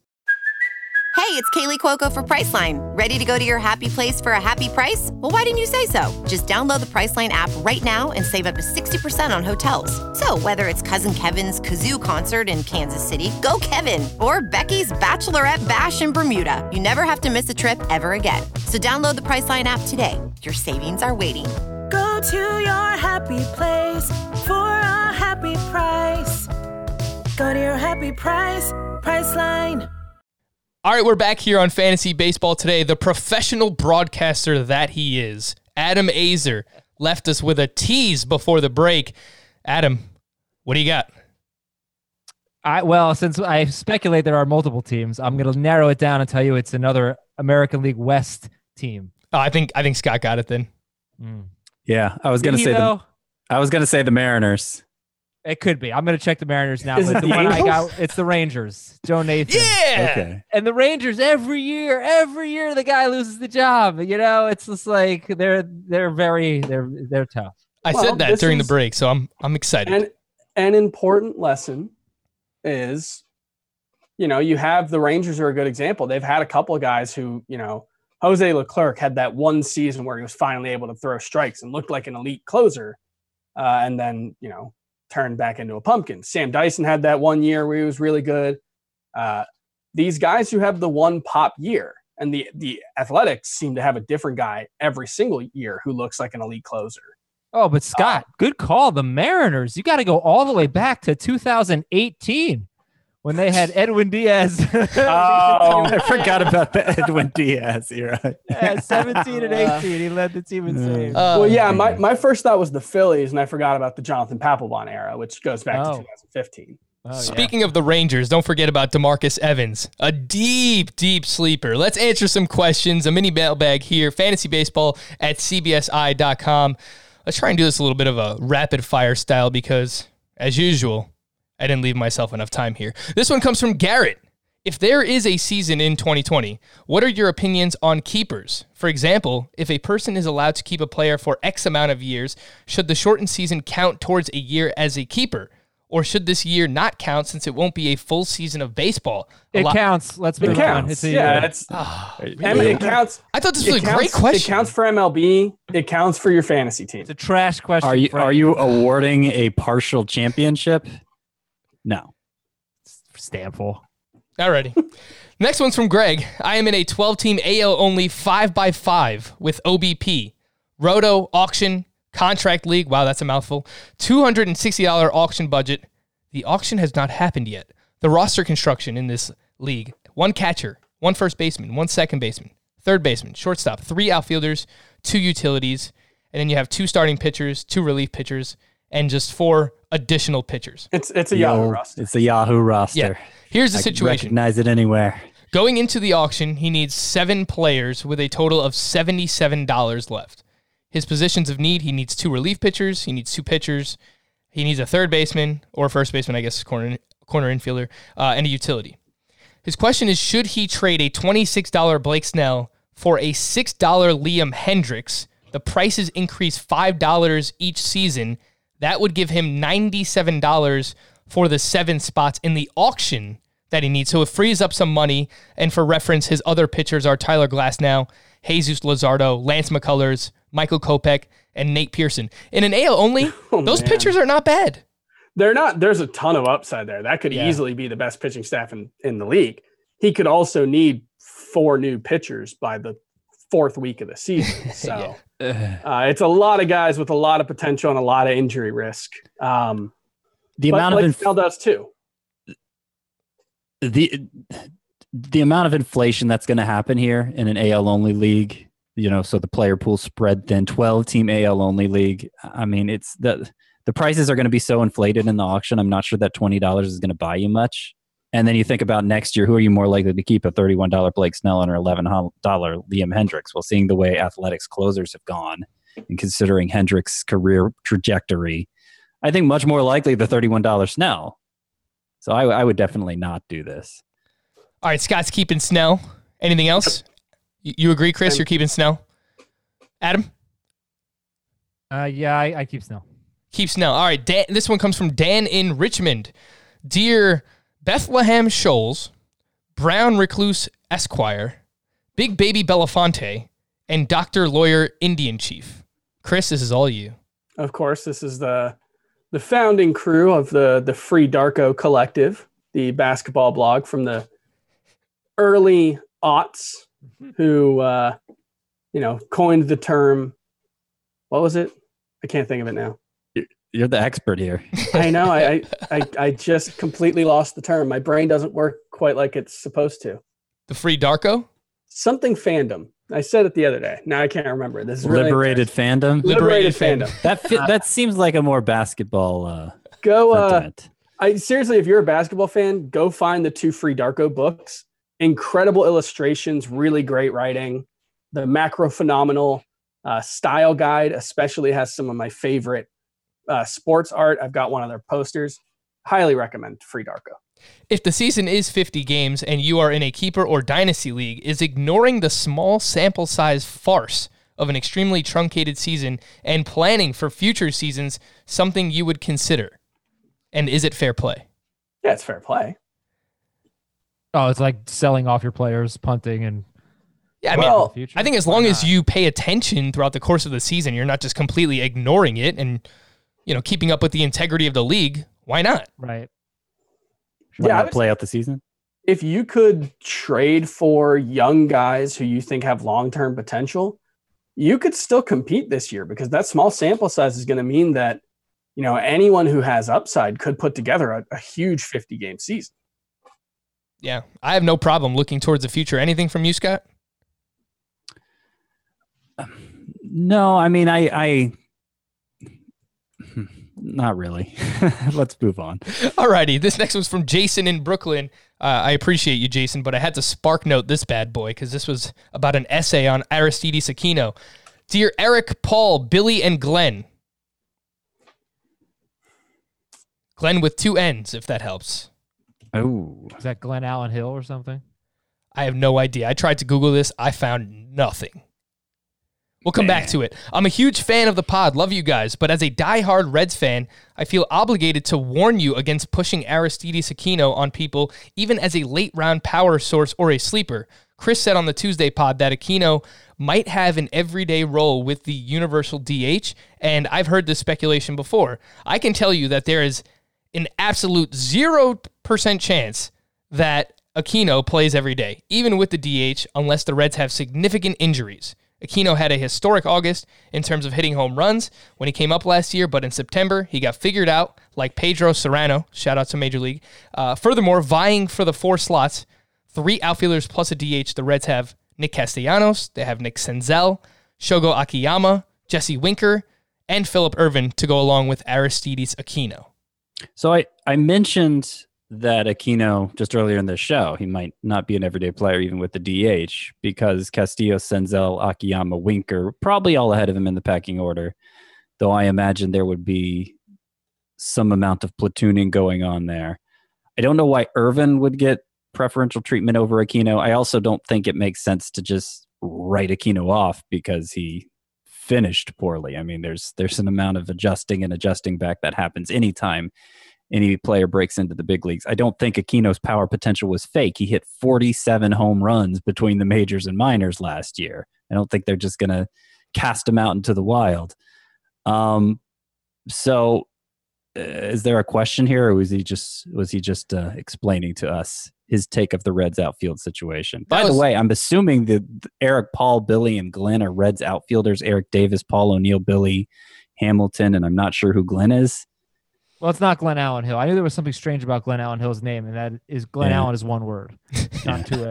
Hey, it's Kaylee Cuoco for Priceline. Ready to go to your happy place for a happy price? Well, why didn't you say so? Just download the Priceline app right now and save up to sixty percent on hotels. So whether it's Cousin Kevin's Kazoo Concert in Kansas City, go Kevin, or Becky's Bachelorette Bash in Bermuda, you never have to miss a trip ever again. So download the Priceline app today. Your savings are waiting. Go to your happy place for a happy price. Go to your happy price, Priceline. All right, we're back here on Fantasy Baseball today. The professional broadcaster that he is, Adam Aizer, left us with a tease before the break. Adam, what do you got? I well, since I speculate there are multiple teams, I'm going to narrow it down and tell you it's another American League West team. Oh, I think I think Scott got it then. Mm. Yeah, I was Did gonna he, say the though? I was gonna say the Mariners. It could be. I'm going to check the Mariners now. Is But it the the one I Angels? got, it's the Rangers. Joe Nathan. Yeah. Okay. And the Rangers every year, every year the guy loses the job. You know, it's just like they're they're very they're they're tough. I Well, said that this during the is- break, so I'm I'm excited. And an important lesson is, you know, you have the Rangers are a good example. They've had a couple of guys who, you know, Jose Leclerc had that one season where he was finally able to throw strikes and looked like an elite closer, uh, and then, you know, turned back into a pumpkin. Sam Dyson had that one year where he was really good. Uh, these guys who have the one pop year, and the the Athletics seem to have a different guy every single year who looks like an elite closer. Oh, but Scott, good call. The Mariners. You got to go all the way back to two thousand eighteen when they had Edwin Diaz. Oh, I forgot about the Edwin Diaz era. Yeah, seventeen and eighteen. He led the team in saves. Uh, well, yeah, my, my first thought was the Phillies, and I forgot about the Jonathan Papelbon era, which goes back Oh. to twenty fifteen. Oh, yeah. Speaking of the Rangers, don't forget about DeMarcus Evans, a deep, deep sleeper. Let's answer some questions. A mini mailbag here, fantasy baseball at C B S I dot com. Let's try and do this a little bit of a rapid fire style because, as usual, I didn't leave myself enough time here. This one comes from Garrett. If there is a season in twenty twenty, what are your opinions on keepers? For example, if a person is allowed to keep a player for X amount of years, should the shortened season count towards a year as a keeper? Or should this year not count since it won't be a full season of baseball? A It lot- counts. Let's It move on. counts. It's a yeah, year. it's really? M- it counts. I thought this It was a counts, great question. It counts for M L B. It counts for your fantasy team. It's a trash question. Are you Frank. are you awarding a partial championship? No. Stanful? Alrighty. Next one's from Greg. I am in a twelve-team A L only five by five with O B P. Roto, auction, contract league. Wow, that's a mouthful. two hundred sixty dollars auction budget. The auction has not happened yet. The roster construction in this league. One catcher, one first baseman, one second baseman, third baseman, shortstop, three outfielders, two utilities, and then you have two starting pitchers, two relief pitchers, and just four additional pitchers. It's it's a The Yahoo old- roster. It's a Yahoo roster. Yeah. Here's the I could situation. recognize it anywhere. Going into the auction, he needs seven players with a total of seventy-seven dollars left. His positions of need, he needs two relief pitchers, he needs two pitchers, he needs a third baseman, or first baseman, I guess, corner corner infielder, uh, and a utility. His question is, should he trade a twenty-six dollars Blake Snell for a six dollars Liam Hendricks? The prices increase five dollars each season. That would give him ninety-seven dollars for the seven spots in the auction that he needs. So it frees up some money. And for reference, his other pitchers are Tyler Glasnow, Jesus Luzardo, Lance McCullers, Michael Kopech, and Nate Pearson. In an A L only, Oh, those man. pitchers are not bad. They're not. There's a ton of upside there. That could Yeah. easily be the best pitching staff in, in the league. He could also need four new pitchers by the fourth week of the season. So uh, it's a lot of guys with a lot of potential and a lot of injury risk. Um, The but amount Blake of inf- Snell does too. the the amount of inflation that's going to happen here in an A L only league, you know, so the player pool spread thin, twelve team A L only league. I mean, it's the the prices are going to be so inflated in the auction. I'm not sure that twenty dollars is going to buy you much. And then you think about next year, who are you more likely to keep, a thirty-one dollars Blake Snell or eleven dollars Liam Hendricks? Well, seeing the way Athletics closers have gone and considering Hendricks' career trajectory, I think much more likely the thirty-one dollars Snell. So I, I would definitely not do this. All right, Scott's keeping Snell. Anything else? You, you agree, Chris? You're keeping Snell? Adam? Uh, yeah, I, I keep Snell. Keep Snell. All right, Dan, this one comes from Dan in Richmond. Dear Bethlehem Shoals, Brown Recluse Esquire, Big Baby Belafonte, and Doctor Lawyer Indian Chief. Chris, this is all you. Of course, this is the the founding crew of the the Free Darko Collective, the basketball blog from the early aughts, who uh, you know coined the term. What was it? I can't think of it now. You're the expert here. I know. I, I I I just completely lost the term. My brain doesn't work quite like it's supposed to. The Free Darko? Something fandom. I said it the other day. Now I can't remember. This is really Liberated fandom. Liberated, Liberated fandom. That fit, that seems like a more basketball uh, Go. Uh, sentiment. I seriously, if you're a basketball fan, go find the two Free Darko books. Incredible illustrations, really great writing. The macro phenomenal uh, style guide, especially, has some of my favorite uh, sports art. I've got one of their posters. Highly recommend Free Darko. If the season is fifty games and you are in a keeper or dynasty league, is ignoring the small sample size farce of an extremely truncated season and planning for future seasons something you would consider? And is it fair play? Yeah, it's fair play. Oh, it's like selling off your players, punting, and Yeah, I Well, mean, I think as long as you pay attention throughout the course of the season, you're not just completely ignoring it and, you know, keeping up with the integrity of the league. Why not? right. Why yeah, I not was- play out the season? If you could trade for young guys who you think have long-term potential, you could still compete this year, because that small sample size is going to mean that, you know, anyone who has upside could put together a, a huge fifty game season. Yeah, I have no problem looking towards the future. Anything from you, Scott? No, I mean, I, I not really. Let's move on. Alrighty, this next one's from Jason in Brooklyn. Uh, I appreciate you, Jason, but I had to spark note this bad boy because this was about an essay on Aristides Aquino. Dear Eric, Paul, Billy, and Glenn. Glenn with two N's, if that helps. Oh, Is that Glenn Allen Hill or something? I have no idea. I tried to Google this. I found nothing. We'll come back to it. I'm a huge fan of the pod. Love you guys. But as a diehard Reds fan, I feel obligated to warn you against pushing Aristides Aquino on people, even as a late round power source or a sleeper. Chris said on the Tuesday pod that Aquino might have an everyday role with the universal D H, and I've heard this speculation before. I can tell you that there is an absolute zero percent chance that Aquino plays every day, even with the D H, unless the Reds have significant injuries. Aquino had a historic August in terms of hitting home runs when he came up last year, but in September, he got figured out like Pedro Serrano, shout out to Major League. Uh, furthermore, vying for the four slots, three outfielders plus a D H, the Reds have Nick Castellanos, they have Nick Senzel, Shogo Akiyama, Jesse Winker, and Phillip Ervin to go along with Aristides Aquino. So I, I mentioned that Aquino just earlier in the show, he might not be an everyday player even with the D H because Castillo, Senzel, Akiyama, Winker, probably all ahead of him in the pecking order, though I imagine there would be some amount of platooning going on there. I don't know why Irvin would get preferential treatment over Aquino. I also don't think it makes sense to just write Aquino off because he finished poorly. I mean, there's there's an amount of adjusting and adjusting back that happens anytime any player breaks into the big leagues. I don't think Aquino's power potential was fake. He hit forty-seven home runs between the majors and minors last year. I don't think they're just going to cast him out into the wild. Um, so uh, is there a question here, or was he just was he just uh, explaining to us his take of the Reds outfield situation? By was- the way, I'm assuming that Eric, Paul, Billy, and Glenn are Reds outfielders. Eric Davis, Paul O'Neill, Billy Hamilton, and I'm not sure who Glenn is. Well, it's not Glenn Allen Hill. I knew there was something strange about Glenn Allen Hill's name, and that is Glenn Yeah. Allen is one word, not two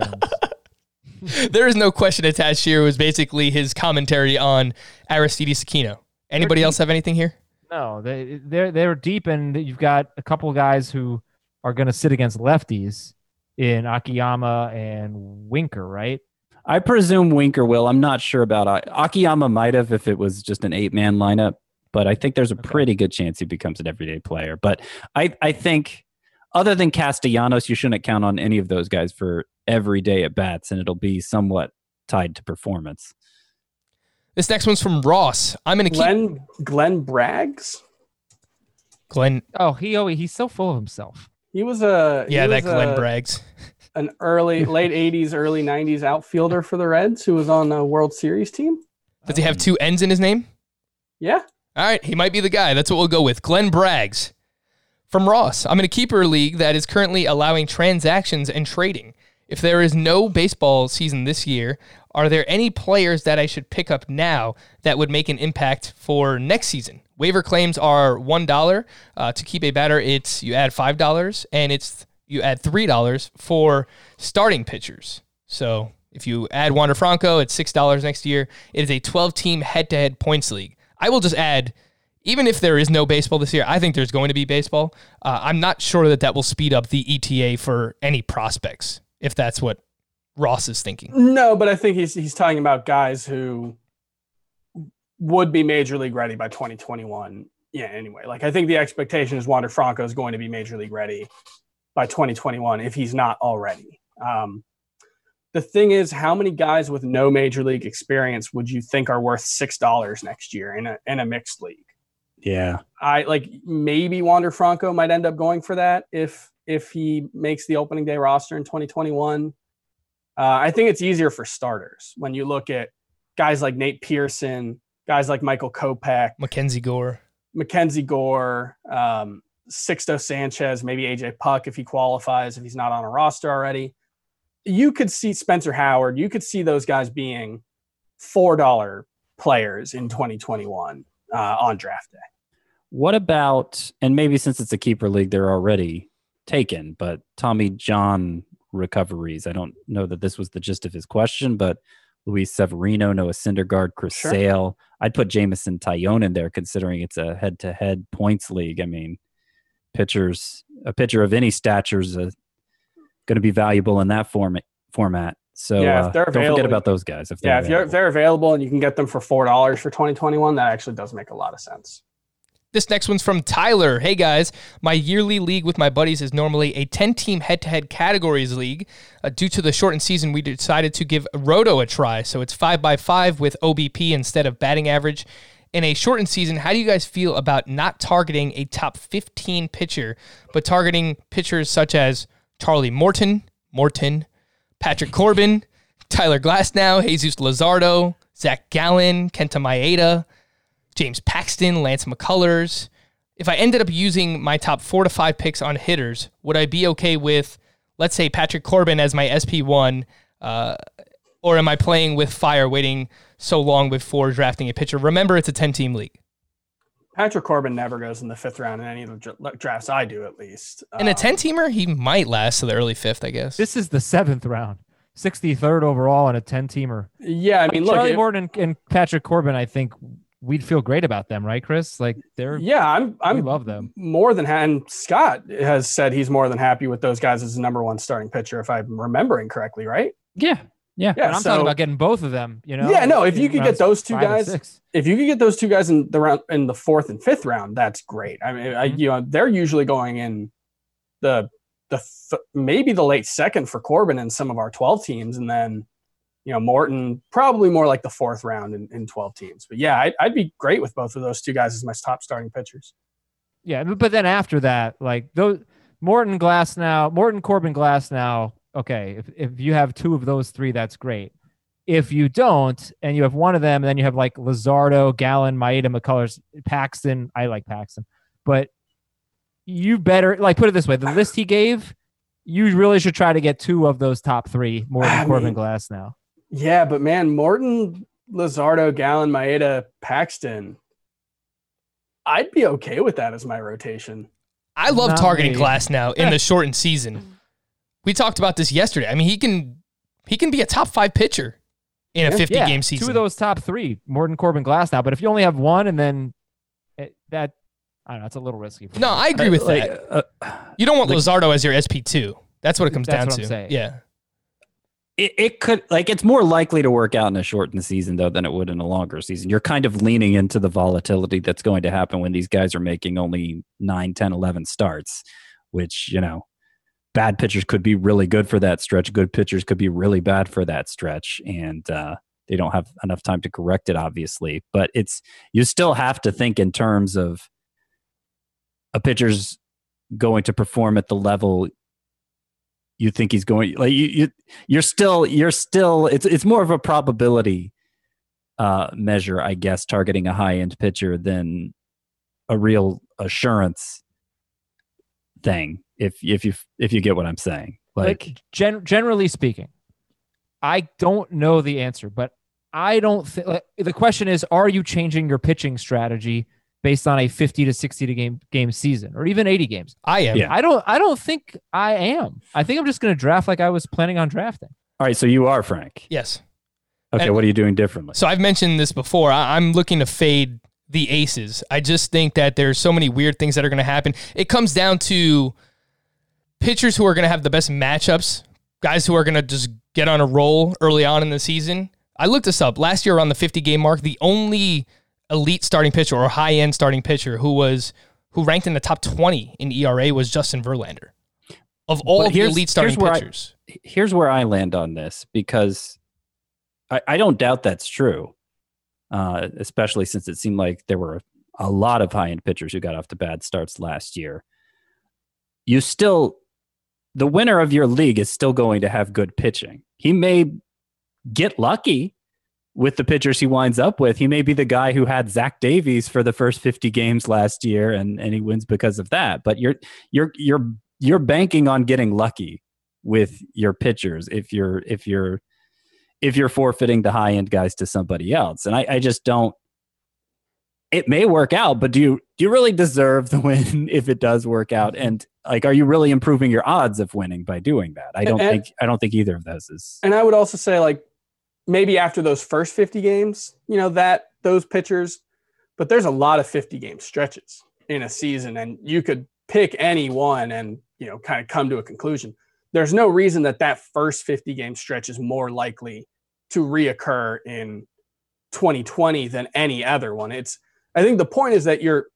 M's. There is no question attached here. It was basically his commentary on Aristides Aquino. Anybody else have anything here? No, they they're they're deep, and you've got a couple of guys who are going to sit against lefties in Akiyama and Winker, right? I presume Winker will. I'm not sure about Akiyama. Might have if it was just an eight man lineup, but I think there's a Okay. pretty good chance he becomes an everyday player. But I, I think other than Castellanos, you shouldn't count on any of those guys for everyday at bats, and it'll be somewhat tied to performance. This next one's from Ross. I'm going to keep Glenn Glenn Braggs. Glenn. Oh, he oh, he's so full of himself. He was a he Yeah, that was Glenn a- Braggs. an early late eighties, early nineties outfielder for the Reds who was on a World Series team. Does he have two N's in his name? Yeah. All right, he might be the guy. That's what we'll go with. Glenn Braggs. From Ross, I'm in a keeper league that is currently allowing transactions and trading. If there is no baseball season this year, are there any players that I should pick up now that would make an impact for next season? Waiver claims are one dollar. Uh, to keep a batter, it's you add five dollars, and it's you add three dollars for starting pitchers. So if you add Wander Franco, it's six dollars next year. It is a twelve-team head-to-head points league. I will just add, even if there is no baseball this year, I think there's going to be baseball. Uh, I'm not sure that that will speed up the E T A for any prospects, if that's what Ross is thinking. No, but I think he's he's talking about guys who would be major league ready by twenty twenty-one. Yeah, anyway, like I think the expectation is Wander Franco is going to be major league ready by twenty twenty-one if he's not already. Um, the thing is, how many guys with no major league experience would you think are worth six dollars next year in a in a mixed league? Yeah. I like maybe Wander Franco might end up going for that if if he makes the opening day roster in twenty twenty-one. Uh, I think it's easier for starters when you look at guys like Nate Pearson, guys like Michael Kopech, Mackenzie Gore. Mackenzie Gore, um, Sixto Sanchez, maybe A J Puck if he qualifies, if he's not on a roster already. You could see Spencer Howard. You could see those guys being four dollar players in twenty twenty-one uh, on draft day. What about, and maybe since it's a keeper league, they're already taken, but Tommy John recoveries. I don't know that this was the gist of his question, but Luis Severino, Noah Syndergaard, Chris Sure. Sale. I'd put Jamison Tyone in there considering it's a head-to-head points league. I mean, pitchers, a pitcher of any stature is going to be valuable in that format. format. So Yeah, if uh, they're don't forget available- about those guys. If they're Yeah, if you're, if available. they're available and you can get them for four dollars for twenty twenty-one, that actually does make a lot of sense. This next one's from Tyler. Hey guys, my yearly league with my buddies is normally a ten-team head-to-head categories league. Uh, due to the shortened season, we decided to give Roto a try. So it's five by five with O B P instead of batting average. In a shortened season, how do you guys feel about not targeting a top fifteen pitcher, but targeting pitchers such as Charlie Morton, Morton, Patrick Corbin, Tyler Glasnow, Jesus Luzardo, Zach Gallen, Kenta Maeda, James Paxton, Lance McCullers. If I ended up using my top four to five picks on hitters, would I be okay with, let's say, Patrick Corbin as my S P one, uh, or am I playing with fire, waiting so long before drafting a pitcher? Remember, it's a ten-team league. Patrick Corbin never goes in the fifth round in any of the dra- drafts I do, at least. In a Um, ten-teamer, he might last to the early fifth, I guess. This is the seventh round, sixty-third overall in a ten-teamer. Yeah, I mean, look, Charlie if- Morton and, and Patrick Corbin, I think we'd feel great about them, right, Chris? Like they're yeah, I'm, we I'm love them. more than ha- and Scott has said he's more than happy with those guys as the number one starting pitcher, if I'm remembering correctly, right? Yeah. Yeah. Yeah, And I'm so, talking about getting both of them. You know? Yeah, no, if you in could get rounds those two five and guys- six. if you could get those two guys in the round in the fourth and fifth round, that's great. I mean, I, Mhm. you know, they're usually going in the the th- maybe the late second for Corbin in some of our twelve teams, and then you know Morton probably more like the fourth round in, in twelve teams. But yeah, I'd, I'd be great with both of those two guys as my top starting pitchers. Yeah, but then after that, like those Morton Glass now, Morton Corbin Glass now. Okay, if if you have two of those three, that's great. If you don't, and you have one of them, and then you have like Luzardo, Gallen, Maeda, McCullers, Paxton. I like Paxton, but you better like put it this way: the list he gave, you really should try to get two of those top three. Morton I Corbin mean- Glass now. Yeah, but man, Morton, Luzardo, Gallen, Maeda, Paxton. I'd be okay with that as my rotation. I love Not targeting me. Glass now in the shortened season. We talked about this yesterday. I mean, he can he can be a top five pitcher in a Yeah. fifty Yeah, game season. two of those top three, Morton Corbin Glass now. But if you only have one, and then it, that, I don't know, it's a little risky. For No, me. I agree with Like, that. uh, You don't want like- Luzardo as your S P two. That's what it comes That's down what to. I'm saying. Yeah. it, it could like it's more likely to work out in a shortened season though than it would in a longer season. You're kind of leaning into the volatility that's going to happen when these guys are making only nine, ten, eleven starts, which, you know, bad pitchers could be really good for that stretch. Good pitchers could be really bad for that stretch. And uh, they don't have enough time to correct it, obviously. But it's you still have to think in terms of a pitcher's going to perform at the level you think he's going. Like you, you you're still you're still it's it's more of a probability uh, measure, I guess, targeting a high end pitcher than a real assurance thing. If if you if you get what I'm saying, like, like gen- generally speaking, I don't know the answer, but I don't think like, the question is: are you changing your pitching strategy based on a fifty to sixty to game game season, or even eighty games? I am. Yeah. I don't. I don't think I am. I think I'm just going to draft like I was planning on drafting. all right, so you are Frank. Yes. Okay, And- what are you doing differently? So I've mentioned this before. I, I'm looking to fade the aces. I just think that there's so many weird things that are going to happen. It comes down to pitchers who are going to have the best matchups, guys who are going to just get on a roll early on in the season. I looked this up. Last year around the fifty game mark, the only elite starting pitcher or high-end starting pitcher who was who ranked in the top twenty in E R A was Justin Verlander. Of all But of the here's- elite starting here's where I- pitchers. Here's where I land on this, because I, I don't doubt that's true, uh, especially since it seemed like there were a lot of high end pitchers who got off to bad starts last year. You still, the winner of your league is still going to have good pitching. He may get lucky with the pitchers he winds up with. He may be the guy who had Zach Davies for the first fifty games last year, and, and he wins because of that. But you're you're you're you're banking on getting lucky with your pitchers if you're if you're if you're forfeiting the high end guys to somebody else. And I, I just don't. It may work out, but do you do you really deserve the win if it does work out? And like, are you really improving your odds of winning by doing that? I don't And- think I don't think either of those is. And I would also say, like, maybe after those first fifty games, you know, that those pitchers, but there's a lot of fifty game stretches in a season, and you could pick any one and, you know, kind of come to a conclusion. There's no reason that that first fifty game stretch is more likely to reoccur in twenty twenty than any other one. It's, I think the point is that you're,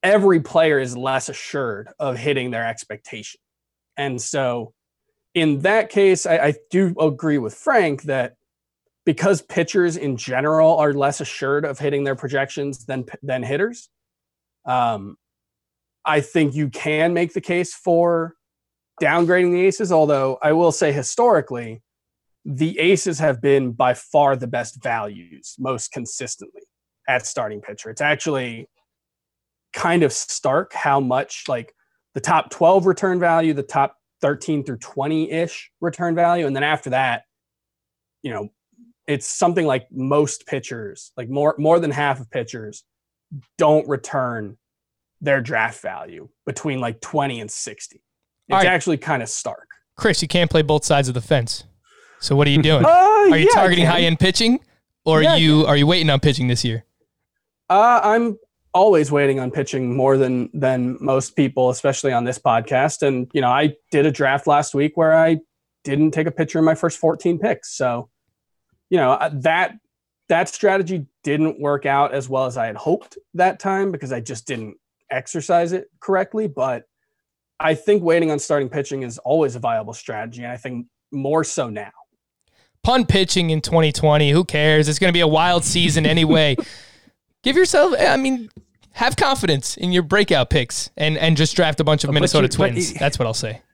every player is less assured of hitting their expectation. And so in that case, I, I do agree with Frank that because pitchers in general are less assured of hitting their projections than than hitters, um, I think you can make the case for downgrading the aces, although I will say historically, the aces have been by far the best values most consistently at starting pitcher. It's actually kind of stark how much like the top twelve return value, the top thirteen through twenty-ish return value, and then after that, you know, it's something like most pitchers, like more more than half of pitchers don't return their draft value between like twenty and sixty. It's right. actually kind of stark. Chris, you can't play both sides of the fence. So what are you doing? Uh, are you yeah, targeting high-end pitching, or Yeah, are you are you waiting on pitching this year? Uh, I'm always waiting on pitching more than than most people, especially on this podcast. And, you know, I did a draft last week where I didn't take a pitcher in my first fourteen picks. So, you know, that that strategy didn't work out as well as I had hoped that time because I just didn't exercise it correctly. But I think waiting on starting pitching is always a viable strategy. And I think more so now. Punt pitching in twenty twenty. Who cares? It's going to be a wild season anyway. Give yourself, I mean, have confidence in your breakout picks and, and just draft a bunch of But Minnesota you- but Twins. you- That's what I'll say.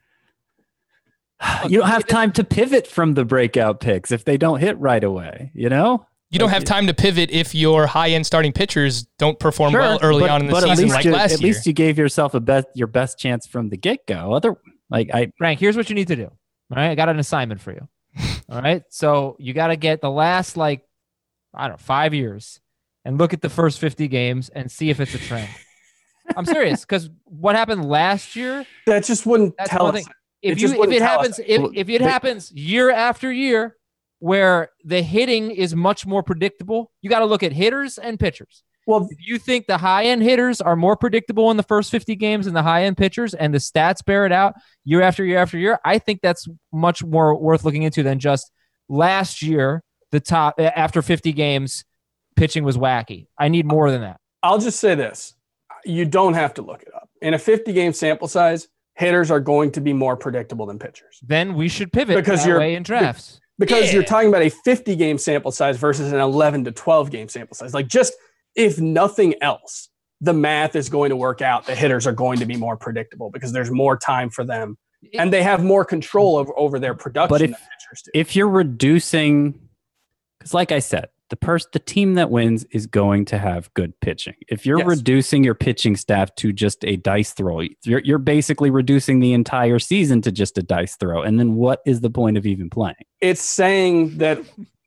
You don't have time to pivot from the breakout picks if they don't hit right away, you know? You don't have time to pivot if your high-end starting pitchers don't perform Sure, well early but- on in the but at season least like you, last At year. least you gave yourself a best your best chance from the get-go. Other like I Frank, here's what you need to do. All right. I got an assignment for you. All right. So you got to get the last, like, I don't know, five years and look at the first fifty games and see if it's a trend. I'm serious. Because what happened last year, That just wouldn't that's tell one us. thing. If It you just if wouldn't it tell us happens that. if, Well, if it they- happens year after year where the hitting is much more predictable, you got to look at hitters and pitchers. Well, If you think the high end hitters are more predictable in the first fifty games than the high end pitchers and the stats bear it out year after year after year, I think that's much more worth looking into than just last year, the top after fifty games, pitching was wacky. I need more than that. I'll just say this. You don't have to look it up. In a fifty game sample size, hitters are going to be more predictable than pitchers. Then we should pivot Because that you're- way in drafts. Because Yeah. you're talking about a fifty game sample size versus an eleven to twelve game sample size. Like, just if nothing else, the math is going to work out. The hitters are going to be more predictable because there's more time for them and they have more control over, over their production But if- than pitchers do. if you're reducing, because like I said, the person, the team that wins is going to have good pitching. If you're Yes. reducing your pitching staff to just a dice throw, you're, you're basically reducing the entire season to just a dice throw. And then what is the point of even playing? It's saying that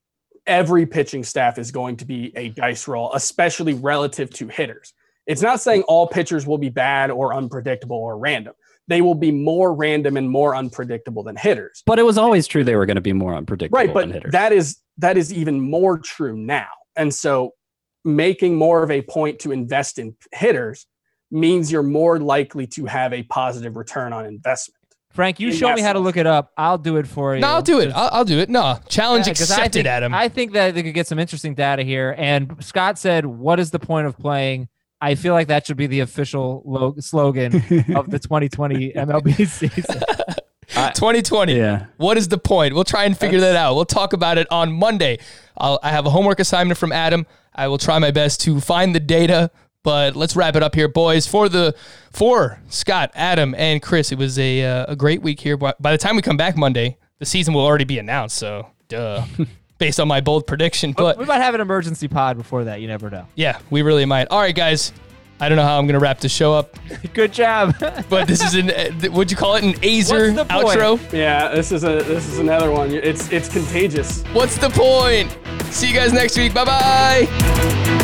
every pitching staff is going to be a dice roll, especially relative to hitters. It's not saying all pitchers will be bad or unpredictable or random. They will be more random and more unpredictable than hitters. But it was always true they were going to be more unpredictable Right, than but hitters. that is that is even more true now. And so making more of a point to invest in hitters means you're more likely to have a positive return on investment. Frank, you In show me how to essence. look it up. I'll do it for you. No, I'll do it. I'll, I'll do it. No, challenge Yeah, 'cause I accepted, think, Adam. I think that they could get some interesting data here. And Scott said, "What is the point of playing?" I feel like that should be the official lo- slogan of the twenty twenty M L B season. twenty twenty. yeah. What is the point? We'll try and figure that out. We'll talk about it on Monday. I'll, I have a homework assignment from Adam. I will try my best to find the data, but let's wrap it up here, boys. For the for Scott, Adam, and Chris, it was a uh, a great week here. By by the time we come back Monday, the season will already be announced. So, duh, based on my bold prediction. But We might have an emergency pod before that. You never know. yeah, we really might. All right, guys. I don't know how I'm going to wrap the show up, Good job. but this is an, uh, would you call it an Azer What's the point? outro? Yeah, this is a this is another one. It's it's contagious. What's the point? See you guys next week. Bye-bye.